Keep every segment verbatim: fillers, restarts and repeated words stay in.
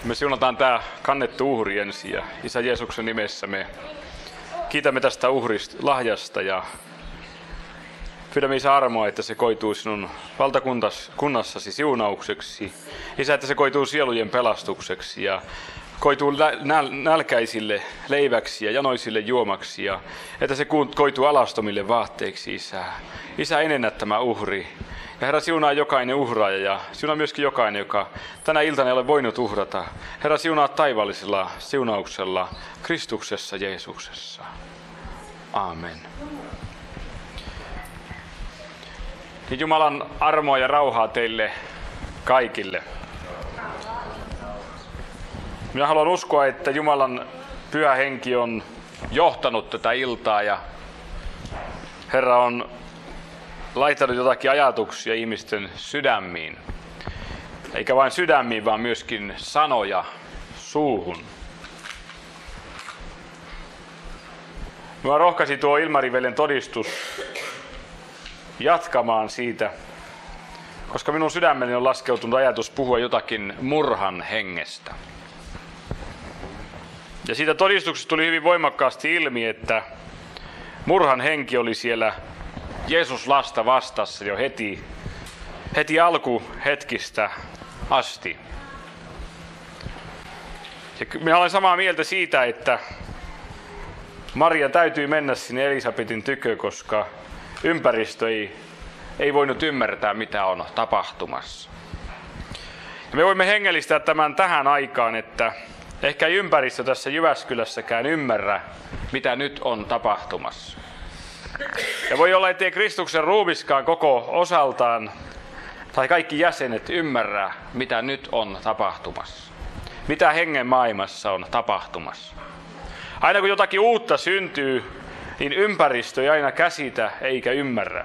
Me siunataan tämä kannettu uhri ensin ja Isä Jeesuksen nimessä me kiitämme tästä uhrista, lahjasta ja pyydämme Isä armoa, että se koituu sinun valtakunnassasi siunaukseksi. Isä, että se koituu sielujen pelastukseksi ja koituu nälkäisille leiväksi ja janoisille juomaksi ja että se koituu alastomille vaatteiksi, Isä. Isä, enennä tämä uhri. Ja Herra, siunaa jokainen uhraaja ja siunaa myöskin jokainen, joka tänä iltana ei ole voinut uhrata. Herra, siunaa taivaallisella siunauksella Kristuksessa Jeesuksessa. Aamen. Niin Jumalan armoa ja rauhaa teille kaikille. Minä haluan uskoa, että Jumalan pyhä henki on johtanut tätä iltaa ja Herra on laittanut jotakin ajatuksia ihmisten sydämiin. Eikä vain sydämiin, vaan myöskin sanoja suuhun. Minua rohkaisi tuo Ilmari-veljen todistus jatkamaan siitä, koska minun sydämeni on laskeutunut ajatus puhua jotakin murhan hengestä. Ja siitä todistuksesta tuli hyvin voimakkaasti ilmi, että murhan henki oli siellä Jeesus lasta vastassa jo heti, heti alkuhetkistä asti. Ja minä olen samaa mieltä siitä, että Maria täytyy mennä sinne Elisabetin tykö, koska ympäristö ei, ei voinut ymmärtää, mitä on tapahtumassa. Ja me voimme hengellistää tämän tähän aikaan, että ehkä ei ympäristö tässä Jyväskylässäkään ymmärrä, mitä nyt on tapahtumassa. Ja voi olla, ettei Kristuksen ruumiskaan koko osaltaan tai kaikki jäsenet ymmärrä, mitä nyt on tapahtumassa. Mitä hengen maailmassa on tapahtumassa. Aina kun jotakin uutta syntyy, niin ympäristö ei aina käsitä eikä ymmärrä.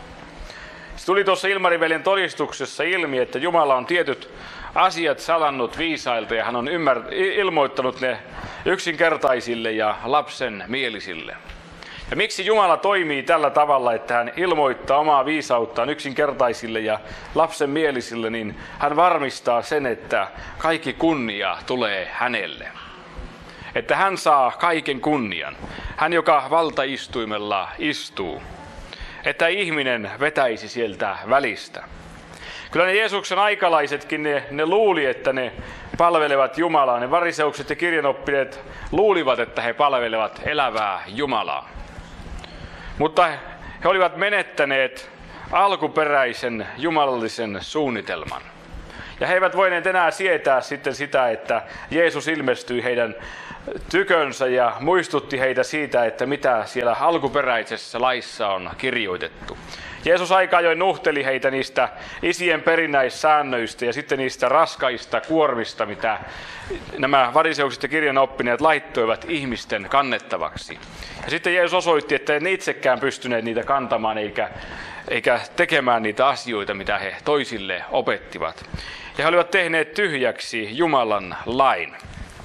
Se tuli tuossa Ilmari-veljen todistuksessa ilmi, että Jumala on tietyt asiat salannut viisailta ja hän on ymmär- ilmoittanut ne yksinkertaisille ja lapsen mielisille. Ja miksi Jumala toimii tällä tavalla, että hän ilmoittaa omaa viisauttaan yksinkertaisille ja lapsen mielisille, niin hän varmistaa sen, että kaikki kunnia tulee hänelle. Että hän saa kaiken kunnian. Hän, joka valtaistuimella istuu. Että ihminen vetäisi sieltä välistä. Kyllä ne Jeesuksen aikalaisetkin, ne, ne luuli, että ne palvelevat Jumalaa. Ne variseukset ja kirjanoppineet luulivat, että he palvelevat elävää Jumalaa. Mutta he olivat menettäneet alkuperäisen jumalallisen suunnitelman. Ja he eivät voineet enää sietää sitten sitä, että Jeesus ilmestyi heidän tykönsä ja muistutti heitä siitä, että mitä siellä alkuperäisessä laissa on kirjoitettu. Jeesus aika ajoin nuhteli heitä niistä isien perinnäissäännöistä ja sitten niistä raskaista kuormista, mitä nämä variseukset ja kirjanoppineet laittoivat ihmisten kannettavaksi. Ja sitten Jeesus osoitti, että ne itsekään pystyneet niitä kantamaan eikä, eikä tekemään niitä asioita, mitä he toisille opettivat. Ja he olivat tehneet tyhjäksi Jumalan lain.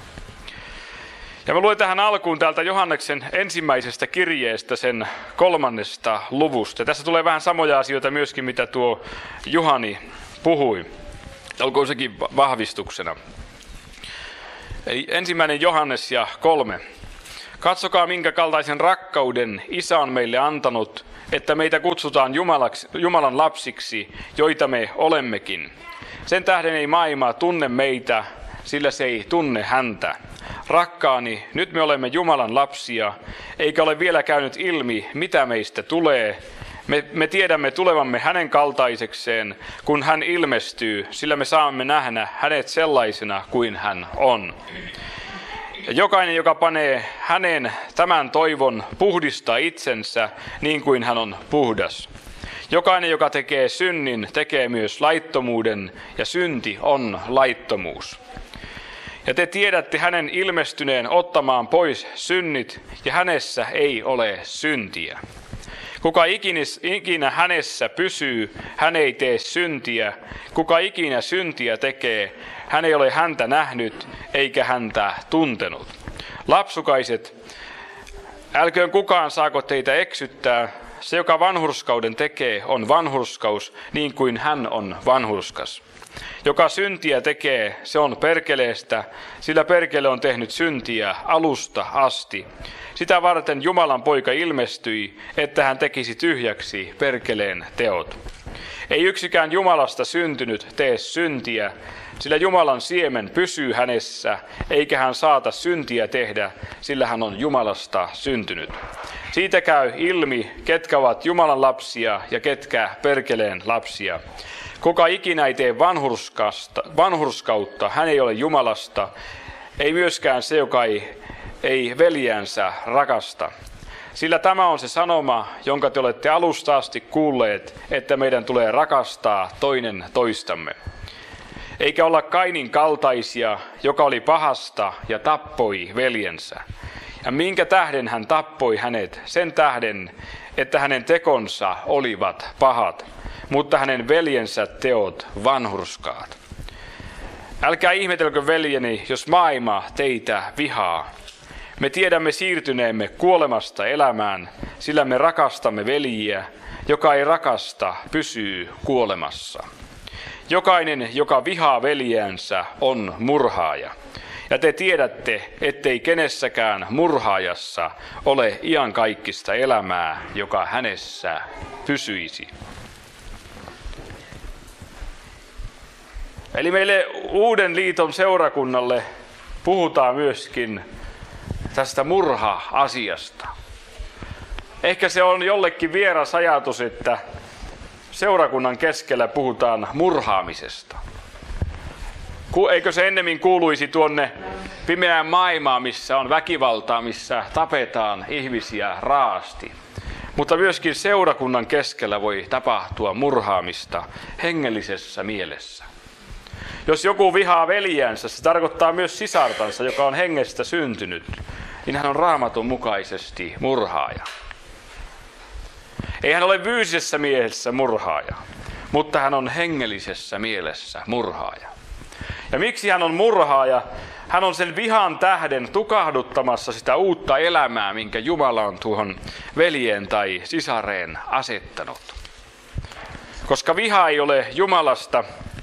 Ja mä luen tähän alkuun täältä Johanneksen ensimmäisestä kirjeestä sen kolmannesta luvusta. Ja tässä tulee vähän samoja asioita myöskin, mitä tuo Juhani puhui. Olkoon sekin vahvistuksena. Eli ensimmäinen Johannes ja kolme. Katsokaa, minkä kaltaisen rakkauden Isä on meille antanut, että meitä kutsutaan Jumalaksi, Jumalan lapsiksi, joita me olemmekin. Sen tähden ei maailma tunne meitä, sillä se ei tunne häntä. Rakkaani, nyt me olemme Jumalan lapsia, eikä ole vielä käynyt ilmi, mitä meistä tulee. Me, me tiedämme tulevamme hänen kaltaisekseen, kun hän ilmestyy, sillä me saamme nähdä hänet sellaisena kuin hän on. Ja jokainen, joka panee hänen tämän toivon, puhdistaa itsensä niin kuin hän on puhdas. Jokainen, joka tekee synnin, tekee myös laittomuuden, ja synti on laittomuus. Ja te tiedätte hänen ilmestyneen ottamaan pois synnit, ja hänessä ei ole syntiä. Kuka ikinä hänessä pysyy, hän ei tee syntiä. Kuka ikinä syntiä tekee, hän ei ole häntä nähnyt, eikä häntä tuntenut. Lapsukaiset, älköön kukaan saako teitä eksyttää. Se, joka vanhurskauden tekee, on vanhurskaus, niin kuin hän on vanhurskas. Joka syntiä tekee, se on perkeleestä, sillä perkele on tehnyt syntiä alusta asti. Sitä varten Jumalan poika ilmestyi, että hän tekisi tyhjäksi perkeleen teot. Ei yksikään Jumalasta syntynyt tee syntiä, sillä Jumalan siemen pysyy hänessä, eikä hän saata syntiä tehdä, sillä hän on Jumalasta syntynyt. Siitä käy ilmi, ketkä ovat Jumalan lapsia ja ketkä perkeleen lapsia. Kuka ikinä ei tee vanhurskautta, hän ei ole Jumalasta, ei myöskään se, joka ei, ei veljäänsä rakasta. Sillä tämä on se sanoma, jonka te olette alusta asti kuulleet, että meidän tulee rakastaa toinen toistamme. Eikä olla Kainin kaltaisia, joka oli pahasta ja tappoi veljensä. Ja minkä tähden hän tappoi hänet? Sen tähden, että hänen tekonsa olivat pahat, mutta hänen veljensä teot vanhurskaat. Älkää ihmetelkö veljeni, jos maailma teitä vihaa. Me tiedämme siirtyneemme kuolemasta elämään, sillä me rakastamme veljiä, joka ei rakasta, pysyy kuolemassa. Jokainen, joka vihaa veljäänsä, on murhaaja. Ja te tiedätte, ettei kenessäkään murhaajassa ole iankaikkista elämää, joka hänessä pysyisi. Eli meille Uuden liiton seurakunnalle puhutaan myöskin tästä murha-asiasta. Ehkä se on jollekin vieras ajatus, että seurakunnan keskellä puhutaan murhaamisesta. Eikö se ennemmin kuuluisi tuonne pimeään maailmaan, missä on väkivaltaa, missä tapetaan ihmisiä raasti. Mutta myöskin seurakunnan keskellä voi tapahtua murhaamista hengellisessä mielessä. Jos joku vihaa veljäänsä, se tarkoittaa myös sisartansa, joka on hengestä syntynyt, niin hän on Raamatun mukaisesti murhaaja. Ei hän ole fyysisessä mielessä murhaaja, mutta hän on hengellisessä mielessä murhaaja. Ja miksi hän on murhaaja? Hän on sen vihan tähden tukahduttamassa sitä uutta elämää, minkä Jumala on tuohon veljeen tai sisareen asettanut. Koska viha ei ole Jumalasta,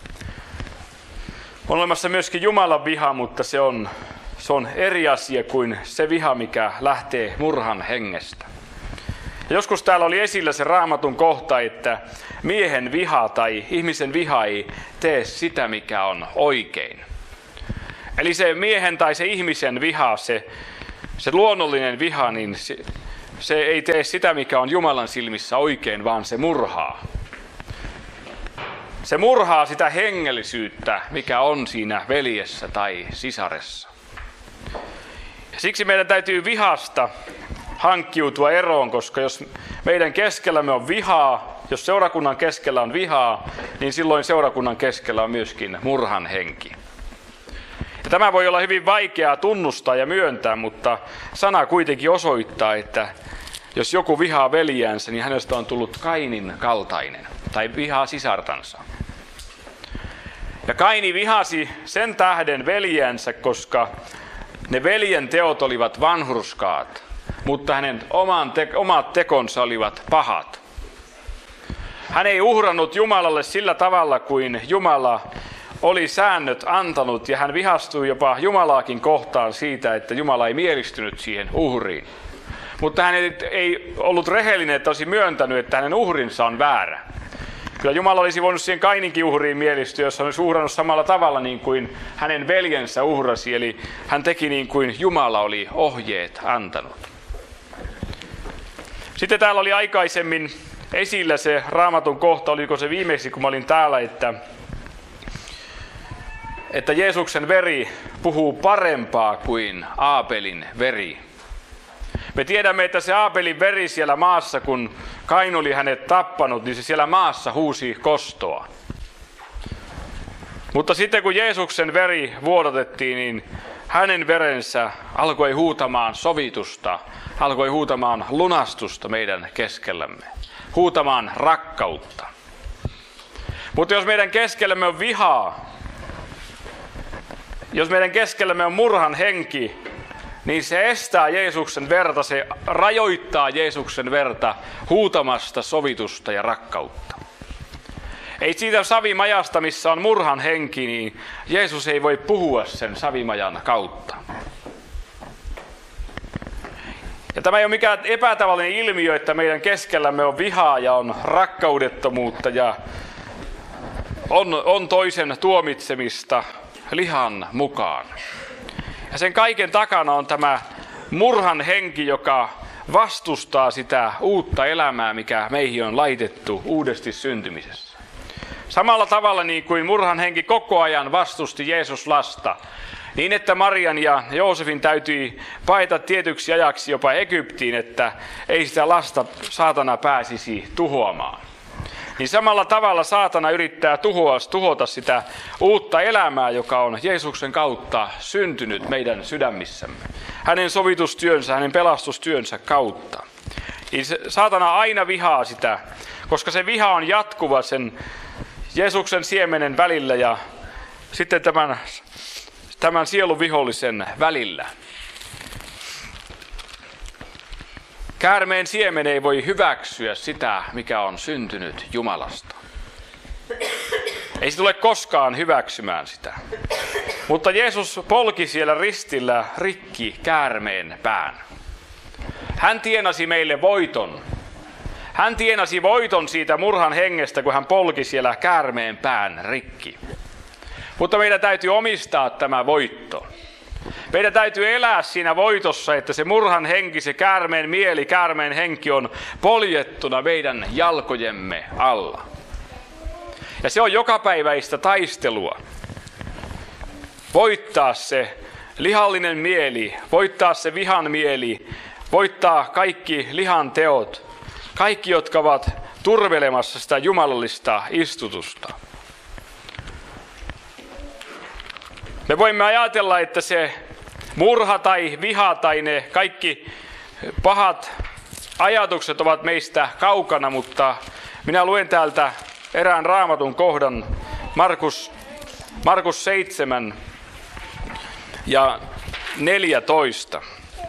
on olemassa myöskin Jumalan viha, mutta se on, se on eri asia kuin se viha, mikä lähtee murhan hengestä. Ja joskus täällä oli esillä se Raamatun kohta, että miehen viha tai ihmisen viha ei tee sitä, mikä on oikein. Eli se miehen tai se ihmisen viha, se, se luonnollinen viha, niin se, se ei tee sitä, mikä on Jumalan silmissä oikein, vaan se murhaa. Se murhaa sitä hengellisyyttä, mikä on siinä veljessä tai sisaressa. Ja siksi meidän täytyy vihasta hankkiutua eroon, koska jos meidän keskellämme on vihaa, jos seurakunnan keskellä on vihaa, niin silloin seurakunnan keskellä on myöskin murhan henki. Ja tämä voi olla hyvin vaikeaa tunnustaa ja myöntää, mutta sana kuitenkin osoittaa, että jos joku vihaa veljäänsä, niin hänestä on tullut Kainin kaltainen, tai vihaa sisartansa. Ja Kaini vihasi sen tähden veljäänsä, koska ne veljen teot olivat vanhurskaat, mutta hänen oman te- omat tekonsa olivat pahat. Hän ei uhrannut Jumalalle sillä tavalla kuin Jumala oli säännöt antanut, ja hän vihastui jopa Jumalaakin kohtaan siitä, että Jumala ei mielistynyt siihen uhriin. Mutta hän ei, ei ollut rehellinen, että olisi myöntänyt, että hänen uhrinsa on väärä. Kyllä Jumala olisi voinut siihen Kaininkin uhriin mielistyä, jos hän olisi uhrannut samalla tavalla niin kuin hänen veljensä uhrasi. Eli hän teki niin kuin Jumala oli ohjeet antanut. Sitten täällä oli aikaisemmin esillä se Raamatun kohta, oliko se viimeksi kun mä olin täällä, että, että Jeesuksen veri puhuu parempaa kuin Aabelin veri. Me tiedämme, että se Aabelin veri siellä maassa, kun Kain oli hänet tappanut, niin se siellä maassa huusi kostoa. Mutta sitten kun Jeesuksen veri vuodatettiin, niin hänen verensä alkoi huutamaan sovitusta, alkoi huutamaan lunastusta meidän keskellämme, huutamaan rakkautta. Mutta jos meidän keskellämme on vihaa, jos meidän keskellämme on murhan henki, niin se estää Jeesuksen verta, se rajoittaa Jeesuksen verta huutamasta sovitusta ja rakkautta. Ei siitä savimajasta, missä on murhan henki, niin Jeesus ei voi puhua sen savimajan kautta. Ja tämä ei ole mikään epätavallinen ilmiö, että meidän keskellämme on vihaa ja on rakkaudettomuutta ja on, on toisen tuomitsemista lihan mukaan. Ja sen kaiken takana on tämä murhan henki, joka vastustaa sitä uutta elämää, mikä meihin on laitettu uudesti syntymisessä. Samalla tavalla niin kuin murhan henki koko ajan vastusti Jeesus lasta, niin että Marian ja Joosefin täytyi paeta tietyksi ajaksi jopa Egyptiin, että ei sitä lasta saatana pääsisi tuhoamaan. Niin samalla tavalla saatana yrittää tuhoa, tuhota sitä uutta elämää, joka on Jeesuksen kautta syntynyt meidän sydämissämme. Hänen sovitustyönsä, hänen pelastustyönsä kautta. Niin saatana aina vihaa sitä, koska se viha on jatkuva sen Jeesuksen siemenen välillä ja sitten tämän, tämän sielun vihollisen välillä. Käärmeen siemen ei voi hyväksyä sitä, mikä on syntynyt Jumalasta. Ei se tule koskaan hyväksymään sitä. Mutta Jeesus polki siellä ristillä rikki käärmeen pään. Hän tienasi meille voiton. Hän tienasi voiton siitä murhan hengestä, kun hän polki siellä käärmeen pään rikki. Mutta meidän täytyy omistaa tämä voitto. Meidän täytyy elää siinä voitossa, että se murhan henki, se käärmeen mieli, käärmeen henki on poljettuna meidän jalkojemme alla. Ja se on jokapäiväistä taistelua. Voittaa se lihallinen mieli, voittaa se vihan mieli, voittaa kaikki lihan teot, kaikki, jotka ovat turvelemassa sitä jumalallista istutusta. Me voimme ajatella, että se murha tai viha tai ne kaikki pahat ajatukset ovat meistä kaukana, mutta minä luen täältä erään raamatun kohdan, Markus, Markus seitsemän ja neljätoista.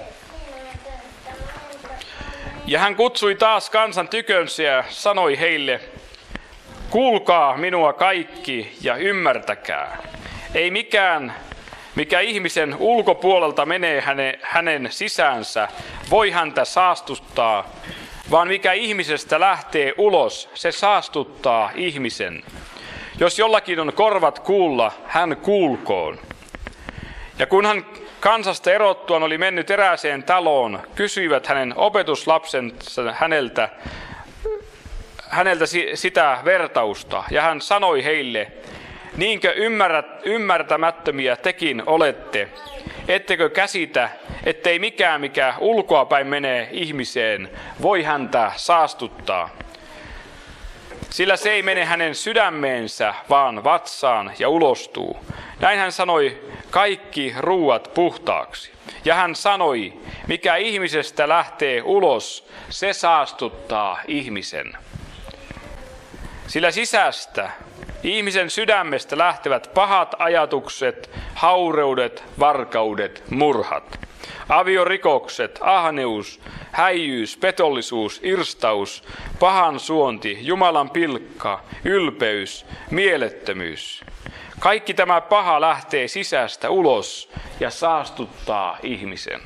Ja hän kutsui taas kansan tykönsä ja sanoi heille, kuulkaa minua kaikki ja ymmärtäkää. Ei mikään, mikä ihmisen ulkopuolelta menee hänen, hänen sisäänsä, voi häntä saastuttaa, vaan mikä ihmisestä lähtee ulos, se saastuttaa ihmisen. Jos jollakin on korvat kuulla, hän kuulkoon. Ja kun hän kansasta erottuaan oli mennyt erääseen taloon, kysyivät hänen opetuslapsensa häneltä, häneltä sitä vertausta, ja hän sanoi heille, niinkö ymmärrät, ymmärtämättömiä tekin olette, ettekö käsitä, ettei mikään mikä ulkoapäin menee ihmiseen, voi häntä saastuttaa. Sillä se ei mene hänen sydämeensä, vaan vatsaan ja ulostuu. Näin hän sanoi kaikki ruuat puhtaaksi. Ja hän sanoi, mikä ihmisestä lähtee ulos, se saastuttaa ihmisen. Sillä sisästä, ihmisen sydämestä lähtevät pahat ajatukset, haureudet, varkaudet, murhat, aviorikokset, ahneus, häijyys, petollisuus, irstaus, pahan suonti, Jumalan pilkka, ylpeys, mielettömyys. Kaikki tämä paha lähtee sisästä ulos ja saastuttaa ihmisen.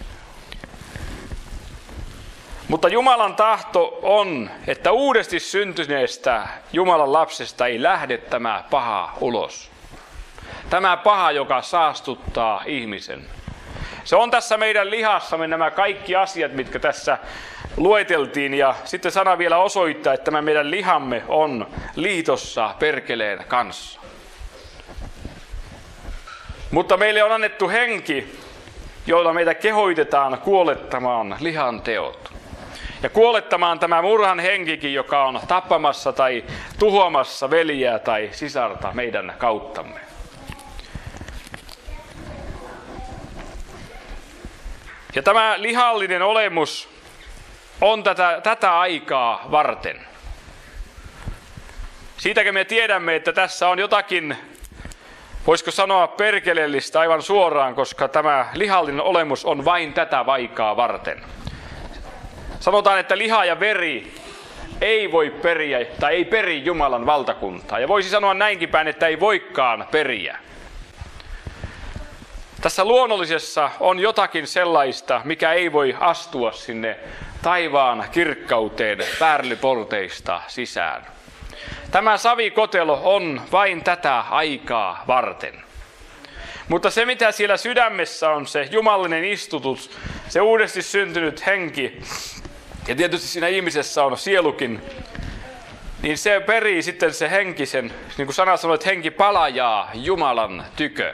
Mutta Jumalan tahto on, että uudesti syntyneestä Jumalan lapsesta ei lähde tämä paha ulos. Tämä paha, joka saastuttaa ihmisen. Se on tässä meidän lihassamme nämä kaikki asiat, mitkä tässä lueteltiin. Ja sitten sana vielä osoittaa, että tämä meidän lihamme on liitossa perkeleen kanssa. Mutta meille on annettu henki, jolla meitä kehoitetaan kuolettamaan lihan teot. Ja kuolettamaan tämä murhan henkikin, joka on tappamassa tai tuhoamassa veljeä tai sisarta meidän kauttamme. Ja tämä lihallinen olemus on tätä, tätä aikaa varten. Siitäkin me tiedämme, että tässä on jotakin, voisiko sanoa perkeleellistä aivan suoraan, koska tämä lihallinen olemus on vain tätä aikaa varten. Sanotaan, että liha ja veri ei voi periä tai ei peri Jumalan valtakuntaa. Ja voisi sanoa näinkin päin, että ei voikaan periä. Tässä luonnollisessa on jotakin sellaista, mikä ei voi astua sinne taivaan kirkkauteen päärlyporteista sisään. Tämä savikotelo on vain tätä aikaa varten. Mutta se, mitä siellä sydämessä on, se jumalinen istutus, se uudesti syntynyt henki, ja tietysti siinä ihmisessä on sielukin, niin se perii sitten se henkisen, niin kuin sana sanoo, että henki palajaa Jumalan tykö.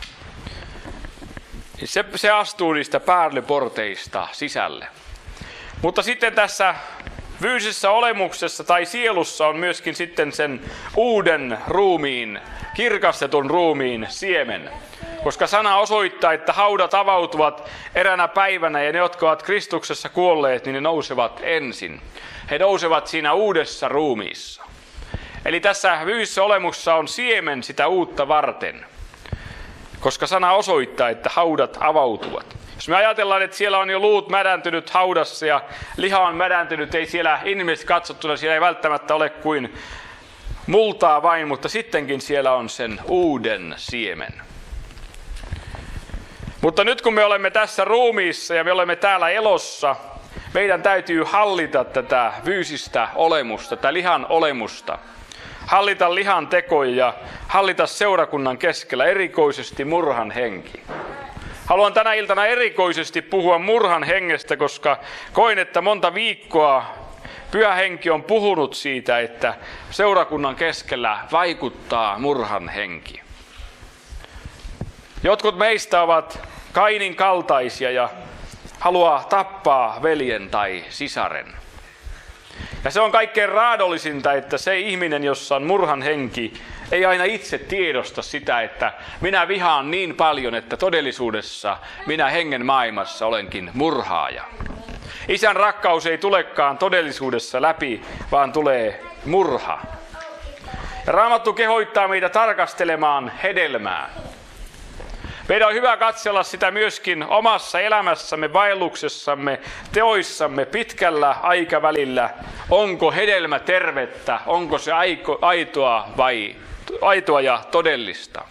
Se, se astuu niistä päärlyporteista sisälle. Mutta sitten tässä fyysisessä olemuksessa tai sielussa on myöskin sitten sen uuden ruumiin, kirkastetun ruumiin siemen. Koska sana osoittaa, että haudat avautuvat eräänä päivänä ja ne, jotka ovat Kristuksessa kuolleet, niin ne nousevat ensin. He nousevat siinä uudessa ruumiissa. Eli tässä fyysisessä olemuksessa on siemen sitä uutta varten. Koska sana osoittaa, että haudat avautuvat. Jos me ajatellaan, että siellä on jo luut mädäntynyt haudassa ja liha on mädäntynyt, ei siellä inhimillisesti katsottuna, siellä ei välttämättä ole kuin multaa vain, mutta sittenkin siellä on sen uuden siemen. Mutta nyt kun me olemme tässä ruumiissa ja me olemme täällä elossa, meidän täytyy hallita tätä fyysistä olemusta, tätä lihan olemusta. Hallita lihan tekoja ja hallita seurakunnan keskellä erikoisesti murhan henki. Haluan tänä iltana erikoisesti puhua murhan hengestä, koska koin, että monta viikkoa Pyhä Henki on puhunut siitä, että seurakunnan keskellä vaikuttaa murhan henki. Jotkut meistä ovat Kainin kaltaisia ja haluaa tappaa veljen tai sisaren. Ja se on kaikkein raadollisinta, että se ihminen, jossa on murhan henki, ei aina itse tiedosta sitä, että minä vihaan niin paljon, että todellisuudessa minä hengen maailmassa olenkin murhaaja. Isän rakkaus ei tulekaan todellisuudessa läpi, vaan tulee murha. Ja Raamattu kehottaa meitä tarkastelemaan hedelmää. Meidän on hyvä katsella sitä myöskin omassa elämässämme, vaelluksessamme, teoissamme pitkällä aikavälillä. Onko hedelmä tervettä, onko se aiko, aitoa vai aitoa ja todellista?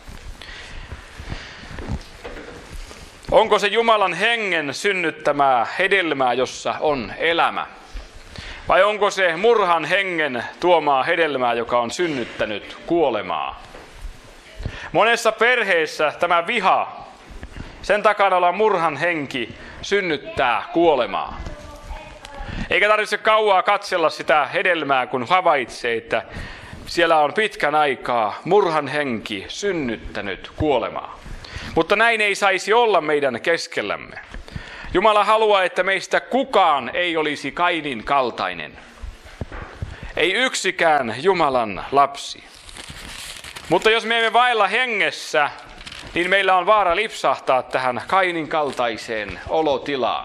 Onko se Jumalan hengen synnyttämää hedelmää, jossa on elämä? Vai onko se murhan hengen tuomaa hedelmää, joka on synnyttänyt kuolemaa? Monessa perheessä tämä viha, sen takana oleva murhan henki, synnyttää kuolemaa. Eikä tarvitse kauaa katsella sitä hedelmää, kun havaitsee, että siellä on pitkän aikaa murhan henki synnyttänyt kuolemaa. Mutta näin ei saisi olla meidän keskellämme. Jumala haluaa, että meistä kukaan ei olisi Kainin kaltainen. Ei yksikään Jumalan lapsi. Mutta jos me emme vaella hengessä, niin meillä on vaara lipsahtaa tähän Kainin kaltaiseen olotilaan.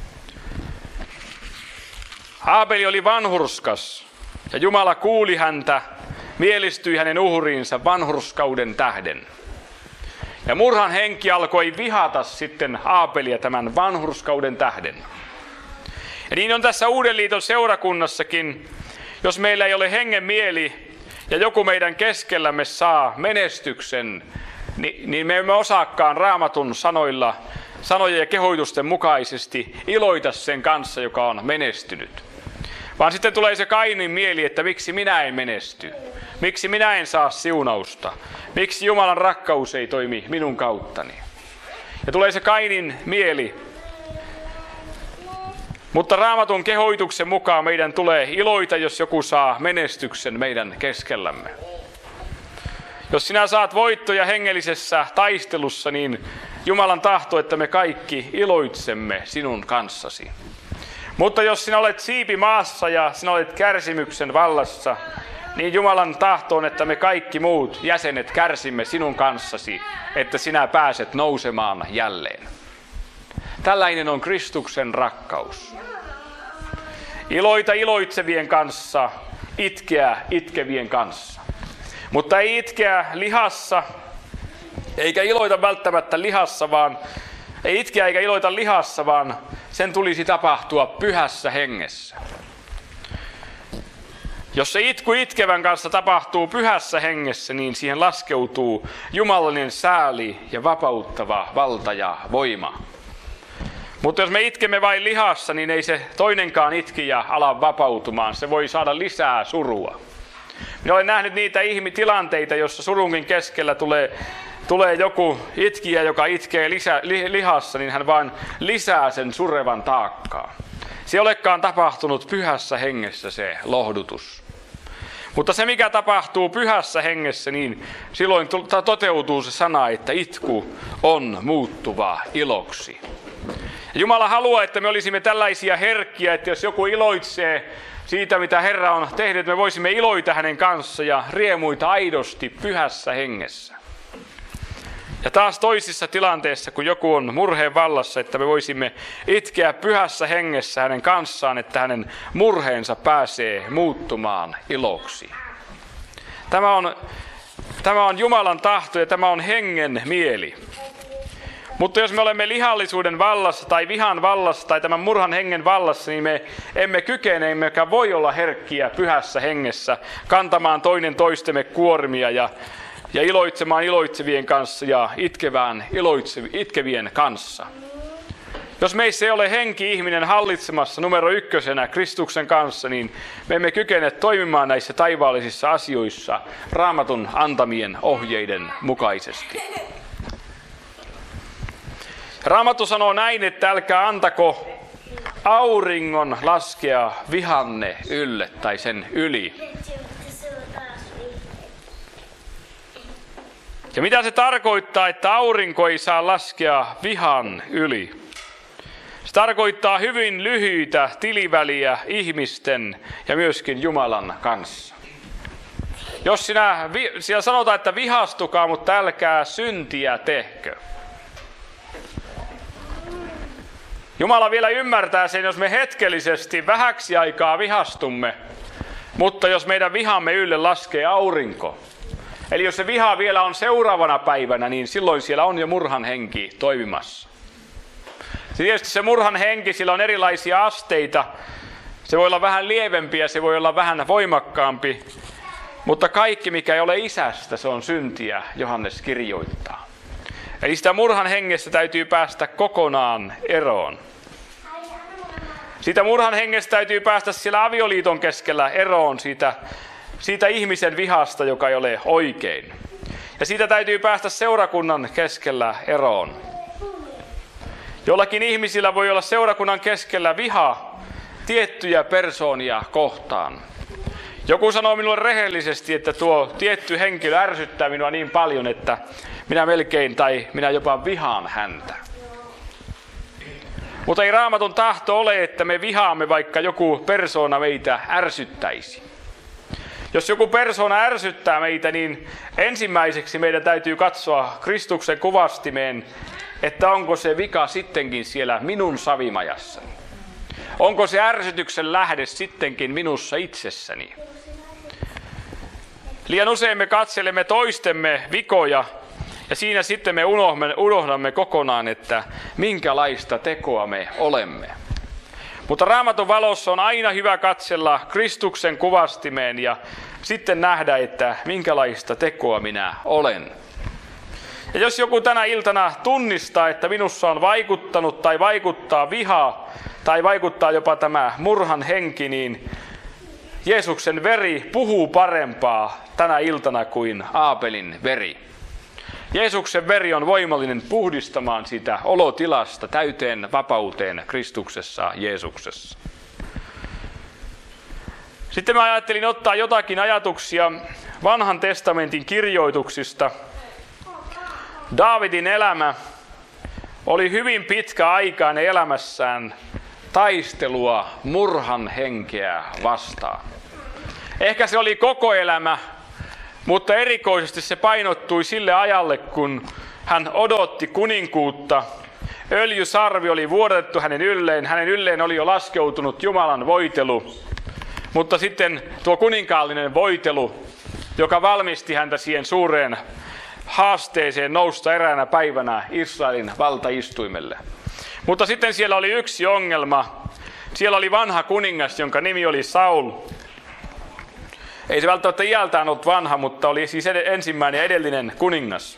Aabeli oli vanhurskas ja Jumala kuuli häntä, mielistyi hänen uhriinsa vanhurskauden tähden. Ja murhan henki alkoi vihata sitten Aapelia tämän vanhurskauden tähden. Ja niin on tässä Uuden liiton seurakunnassakin, jos meillä ei ole hengen mieli ja joku meidän keskellämme saa menestyksen, niin, niin me emme osaakaan Raamatun sanoilla, sanojen ja kehoitusten mukaisesti iloita sen kanssa, joka on menestynyt. Vaan sitten tulee se Kainin mieli, että miksi minä en menesty, miksi minä en saa siunausta, miksi Jumalan rakkaus ei toimi minun kauttani. Ja tulee se Kainin mieli. Mutta Raamatun kehoituksen mukaan meidän tulee iloita, jos joku saa menestyksen meidän keskellämme. Jos sinä saat voittoja hengellisessä taistelussa, niin Jumalan tahto, että me kaikki iloitsemme sinun kanssasi. Mutta jos sinä olet siipi maassa ja sinä olet kärsimyksen vallassa, niin Jumalan tahto on, että me kaikki muut jäsenet kärsimme sinun kanssasi, että sinä pääset nousemaan jälleen. Tällainen on Kristuksen rakkaus. Iloita iloitsevien kanssa, itkeä itkevien kanssa. Mutta ei itkeä lihassa, eikä iloita välttämättä lihassa, vaan ei itkeä eikä iloita lihassa, vaan sen tulisi tapahtua pyhässä hengessä. Jos se itku itkevän kanssa tapahtuu pyhässä hengessä, niin siihen laskeutuu jumalallinen sääli ja vapauttava valta ja voima. Mutta jos me itkemme vain lihassa, niin ei se toinenkaan itkijä ala vapautumaan. Se voi saada lisää surua. Minä olen nähnyt niitä tilanteita, jossa surunkin keskellä tulee, tulee joku itkijä, joka itkee lisä, li, lihassa, niin hän vain lisää sen surevan taakkaa. Se ei olekaan tapahtunut pyhässä hengessä se lohdutus. Mutta se, mikä tapahtuu pyhässä hengessä, niin silloin toteutuu se sana, että itku on muuttuva iloksi. Ja Jumala haluaa, että me olisimme tällaisia herkkiä, että jos joku iloitsee siitä, mitä Herra on tehnyt, me voisimme iloita hänen kanssa ja riemuita aidosti pyhässä hengessä. Ja taas toisissa tilanteissa, kun joku on murheen vallassa, että me voisimme itkeä pyhässä hengessä hänen kanssaan, että hänen murheensa pääsee muuttumaan iloksi. Tämä on, tämä on Jumalan tahto ja tämä on hengen mieli. Mutta jos me olemme lihallisuuden vallassa tai vihan vallassa tai tämän murhan hengen vallassa, niin me emme kykene, emmekä voi olla herkkiä pyhässä hengessä, kantamaan toinen toistemme kuormia ja, ja iloitsemaan iloitsevien kanssa ja itkevään iloitse, itkevien kanssa. Jos meissä ei ole henki-ihminen hallitsemassa numero ykkösenä Kristuksen kanssa, niin me emme kykene toimimaan näissä taivaallisissa asioissa Raamatun antamien ohjeiden mukaisesti. Raamattu sanoo näin, että älkää antako auringon laskea vihanne ylle tai sen yli. Ja mitä se tarkoittaa, että aurinko ei saa laskea vihan yli? Se tarkoittaa hyvin lyhyitä tiliväliä ihmisten ja myöskin Jumalan kanssa. Jos sinä, siellä sanotaan, että vihastukaa, mutta älkää syntiä tehkö. Jumala vielä ymmärtää sen, jos me hetkellisesti vähäksi aikaa vihastumme, mutta jos meidän vihamme ylle laskee aurinko. Eli jos se viha vielä on seuraavana päivänä, niin silloin siellä on jo murhan henki toimimassa. Tietysti se murhan henki, sillä on erilaisia asteita. Se voi olla vähän lievempi ja se voi olla vähän voimakkaampi. Mutta kaikki, mikä ei ole isästä, se on syntiä, Johannes kirjoittaa. Eli sitä murhan hengestä täytyy päästä kokonaan eroon. Siitä murhan hengestä täytyy päästä siellä avioliiton keskellä eroon siitä, siitä ihmisen vihasta, joka ei ole oikein. Ja siitä täytyy päästä seurakunnan keskellä eroon. Jollakin ihmisillä voi olla seurakunnan keskellä viha tiettyjä persoonia kohtaan. Joku sanoo minulle rehellisesti, että tuo tietty henkilö ärsyttää minua niin paljon, että minä melkein tai minä jopa vihaan häntä. Mutta ei Raamatun tahto ole, että me vihaamme, vaikka joku persoona meitä ärsyttäisi. Jos joku persoona ärsyttää meitä, niin ensimmäiseksi meidän täytyy katsoa Kristuksen kuvastimeen, että onko se vika sittenkin siellä minun savimajassani. Onko se ärsytyksen lähde sittenkin minussa itsessäni. Liian usein me katselemme toistemme vikoja ja siinä sitten me unohdamme kokonaan, että minkälaista tekoa me olemme. Mutta Raamatun valossa on aina hyvä katsella Kristuksen kuvastimeen ja sitten nähdä, että minkälaista tekoa minä olen. Ja jos joku tänä iltana tunnistaa, että minussa on vaikuttanut tai vaikuttaa vihaa tai vaikuttaa jopa tämä murhan henki, niin Jeesuksen veri puhuu parempaa tänä iltana kuin Aabelin veri. Jeesuksen veri on voimallinen puhdistamaan sitä olotilasta täyteen vapauteen Kristuksessa Jeesuksessa. Sitten mä ajattelin ottaa jotakin ajatuksia vanhan testamentin kirjoituksista. Daavidin elämä oli hyvin pitkäaikainen elämässään taistelua murhan henkeä vastaan. Ehkä se oli koko elämä, mutta erikoisesti se painottui sille ajalle, kun hän odotti kuninkuutta. Öljysarvi oli vuodatettu hänen ylleen, hänen ylleen oli jo laskeutunut Jumalan voitelu. Mutta sitten tuo kuninkaallinen voitelu, joka valmisti häntä siihen suureen haasteeseen nousta eräänä päivänä Israelin valtaistuimelle. Mutta sitten siellä oli yksi ongelma. Siellä oli vanha kuningas, jonka nimi oli Saul. Ei se välttämättä iältään ollut vanha, mutta oli siis ensimmäinen ja edellinen kuningas.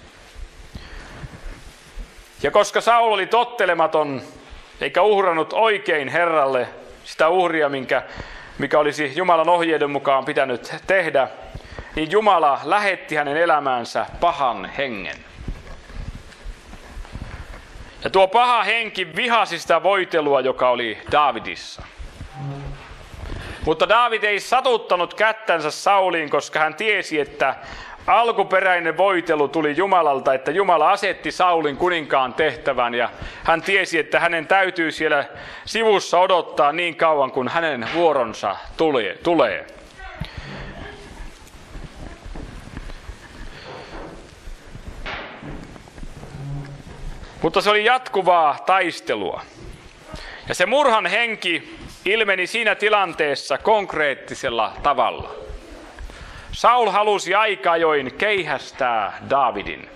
Ja koska Saul oli tottelematon, eikä uhrannut oikein Herralle sitä uhria, minkä, mikä olisi Jumalan ohjeiden mukaan pitänyt tehdä, niin Jumala lähetti hänen elämäänsä pahan hengen. Ja tuo paha henki vihasi sitä voitelua, joka oli Daavidissa. Mutta Daavid ei satuttanut kättänsä Sauliin, koska hän tiesi, että alkuperäinen voitelu tuli Jumalalta, että Jumala asetti Saulin kuninkaan tehtävän ja hän tiesi, että hänen täytyy siellä sivussa odottaa niin kauan, kun hänen vuoronsa tulee. Mutta se oli jatkuvaa taistelua. Ja se murhan henki ilmeni siinä tilanteessa konkreettisella tavalla. Saul halusi aika ajoin keihästää Daavidin.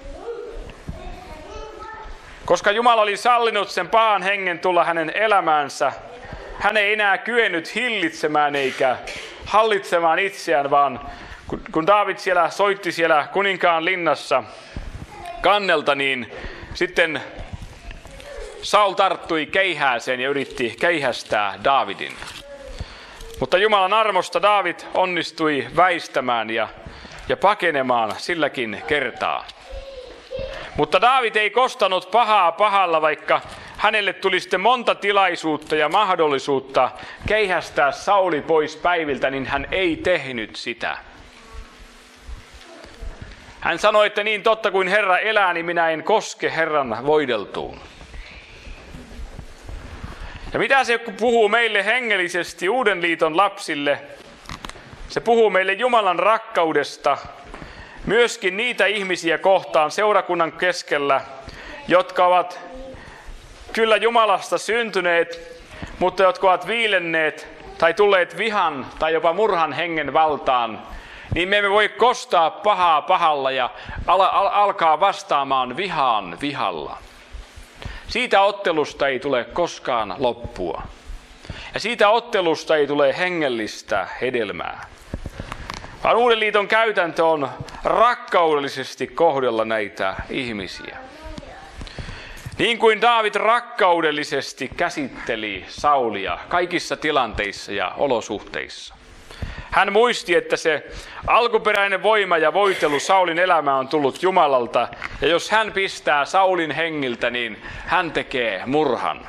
Koska Jumala oli sallinut sen pahan hengen tulla hänen elämäänsä, hän ei enää kyennyt hillitsemään eikä hallitsemaan itseään, vaan kun Daavid siellä soitti siellä kuninkaan linnassa kannelta, niin sitten Saul tarttui keihääseen ja yritti keihästää Daavidin. Mutta Jumalan armosta Daavid onnistui väistämään ja, ja pakenemaan silläkin kertaa. Mutta Daavid ei kostanut pahaa pahalla, vaikka hänelle tuli sitten monta tilaisuutta ja mahdollisuutta keihästää Sauli pois päiviltä, niin hän ei tehnyt sitä. Hän sanoi, että niin totta kuin Herra elää, niin minä en koske Herran voideltuun. Ja mitä se puhuu meille hengellisesti Uuden liiton lapsille? Se puhuu meille Jumalan rakkaudesta, myöskin niitä ihmisiä kohtaan seurakunnan keskellä, jotka ovat kyllä Jumalasta syntyneet, mutta jotka ovat viilenneet tai tulleet vihan tai jopa murhan hengen valtaan, niin me emme voi kostaa pahaa pahalla ja al- al- alkaa vastaamaan vihaan vihalla. Siitä ottelusta ei tule koskaan loppua. Ja siitä ottelusta ei tule hengellistä hedelmää. Vaan Uuden liiton käytäntö on rakkaudellisesti kohdella näitä ihmisiä. Niin kuin Daavid rakkaudellisesti käsitteli Saulia kaikissa tilanteissa ja olosuhteissa. Hän muisti, että se alkuperäinen voima ja voitelu Saulin elämään on tullut Jumalalta, ja jos hän pistää Saulin hengiltä, niin hän tekee murhan.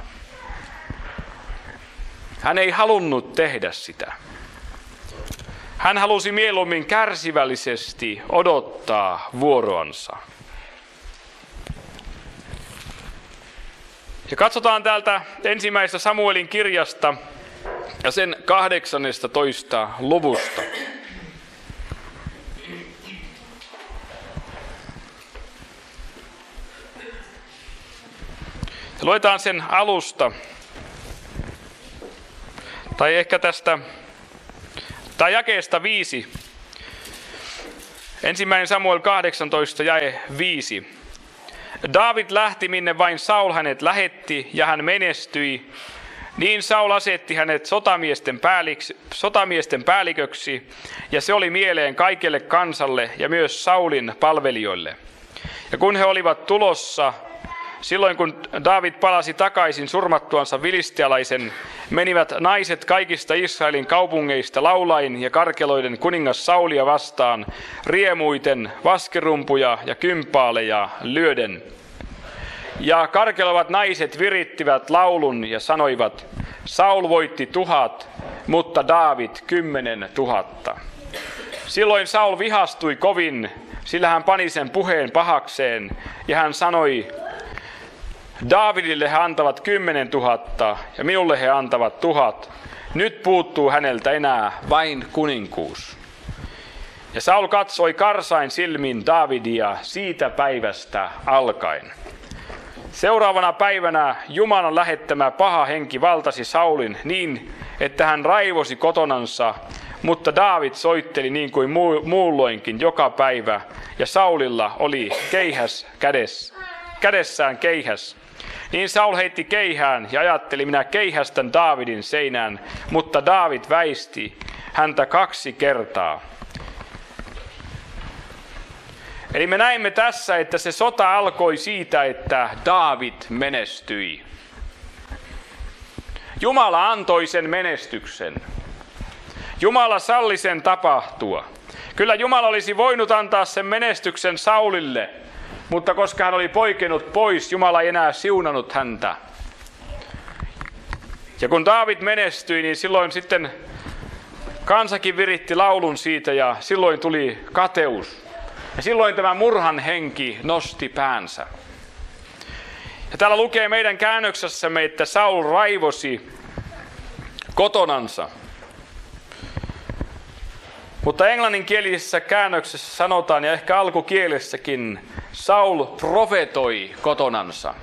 Hän ei halunnut tehdä sitä. Hän halusi mieluummin kärsivällisesti odottaa vuoroansa. Ja katsotaan täältä ensimmäisestä Samuelin kirjasta ja sen kahdeksannesta toista luvusta. Ja luetaan sen alusta. Tai ehkä tästä, tai jakeesta viisi. Ensimmäinen Samuel kahdeksantoista jae viisi. Daavid lähti, minne vain Saul hänet lähetti, ja hän menestyi. Niin Saul asetti hänet sotamiesten, pääliksi, sotamiesten päälliköksi, ja se oli mieleen kaikelle kansalle ja myös Saulin palvelijoille. Ja kun he olivat tulossa, silloin kun Daavid palasi takaisin surmattuansa filistialaisen, menivät naiset kaikista Israelin kaupungeista laulain ja karkeloiden kuningas Saulia vastaan, riemuiten, vaskerumpuja ja kympaaleja lyöden. Ja karkelovat naiset virittivät laulun ja sanoivat, Saul voitti tuhat, mutta Daavid kymmenen tuhatta. Silloin Saul vihastui kovin, sillä hän pani sen puheen pahakseen, ja hän sanoi, Daavidille he antavat kymmenen tuhatta, ja minulle he antavat tuhat. Nyt puuttuu häneltä enää vain kuninkuus. Ja Saul katsoi karsain silmin Daavidia siitä päivästä alkaen. Seuraavana päivänä Jumalan lähettämä paha henki valtasi Saulin niin, että hän raivosi kotonansa, mutta Daavid soitteli niin kuin muulloinkin joka päivä, ja Saulilla oli keihäs kädessä, kädessään keihäs. Niin Saul heitti keihään ja ajatteli, minä keihästän Daavidin seinään, mutta Daavid väisti häntä kaksi kertaa. Eli me näimme tässä, että se sota alkoi siitä, että Daavid menestyi. Jumala antoi sen menestyksen. Jumala salli sen tapahtua. Kyllä Jumala olisi voinut antaa sen menestyksen Saulille, mutta koska hän oli poikennut pois, Jumala ei enää siunannut häntä. Ja kun Daavid menestyi, niin silloin sitten kansakin viritti laulun siitä ja silloin tuli kateus. Ja silloin tämä murhan henki nosti päänsä. Ja täällä lukee meidän käännöksessämme, että Saul raivosi kotonansa. Mutta englanninkielisessä käännöksessä sanotaan, ja ehkä alkukielessäkin, Saul profetoi kotonansa.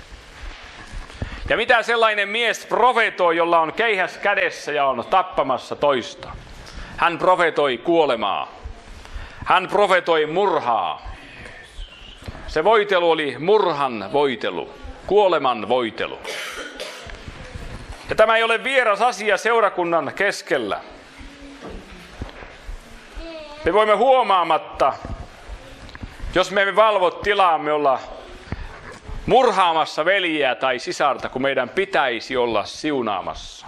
Ja mitä sellainen mies profetoi, jolla on keihäs kädessä ja on tappamassa toista? Hän profetoi kuolemaa. Hän profetoi murhaa. Se voitelu oli murhan voitelu, kuoleman voitelu. Ja tämä ei ole vieras asia seurakunnan keskellä. Me voimme huomaamatta, jos me emme valvo tilaamme olla murhaamassa veljeä tai sisarta, kun meidän pitäisi olla siunaamassa.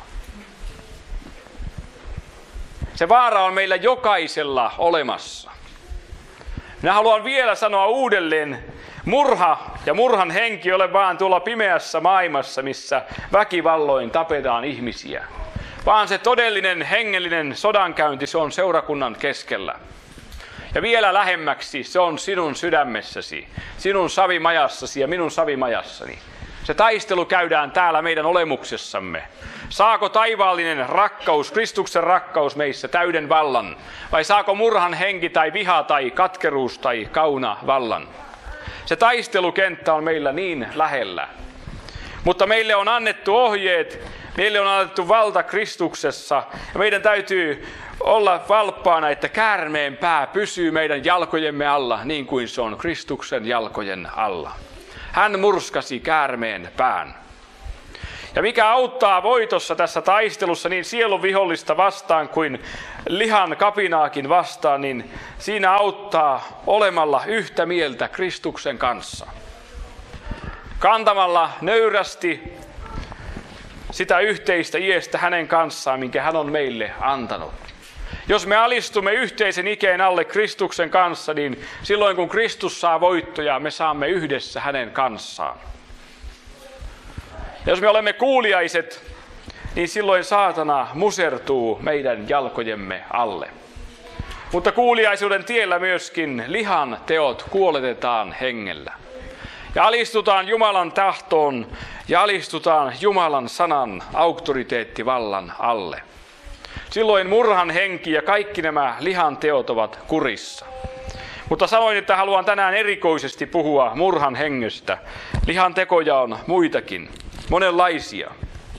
Se vaara on meillä jokaisella olemassa. Minä haluan vielä sanoa uudelleen, murha ja murhan henki ei ole vaan tuolla pimeässä maailmassa, missä väkivalloin tapetaan ihmisiä. Vaan se todellinen hengellinen sodankäynti, se on seurakunnan keskellä. Ja vielä lähemmäksi se on sinun sydämessäsi, sinun savimajassasi ja minun savimajassani. Se taistelu käydään täällä meidän olemuksessamme. Saako taivaallinen rakkaus, Kristuksen rakkaus meissä täyden vallan? Vai saako murhan henki tai viha tai katkeruus tai kauna vallan? Se taistelukenttä on meillä niin lähellä. Mutta meille on annettu ohjeet, meille on annettu valta Kristuksessa. Ja meidän täytyy olla valppaana, että käärmeen pää pysyy meidän jalkojemme alla, niin kuin se on Kristuksen jalkojen alla. Hän murskasi käärmeen pään. Ja mikä auttaa voitossa tässä taistelussa niin sielun vihollista vastaan kuin lihan kapinaakin vastaan, niin siinä auttaa olemalla yhtä mieltä Kristuksen kanssa. Kantamalla nöyrästi sitä yhteistä iestä hänen kanssaan, minkä hän on meille antanut. Jos me alistumme yhteisen ikeen alle Kristuksen kanssa, niin silloin kun Kristus saa voittoja, me saamme yhdessä hänen kanssaan. Ja jos me olemme kuuliaiset, niin silloin saatana musertuu meidän jalkojemme alle. Mutta kuuliaisuuden tiellä myöskin lihan teot kuoletetaan hengellä. Ja alistutaan Jumalan tahtoon ja alistutaan Jumalan sanan auktoriteettivallan alle. Silloin murhan henki ja kaikki nämä lihan teot ovat kurissa. Mutta sanoin, että haluan tänään erikoisesti puhua murhan hengestä. Lihan tekoja on muitakin, monenlaisia.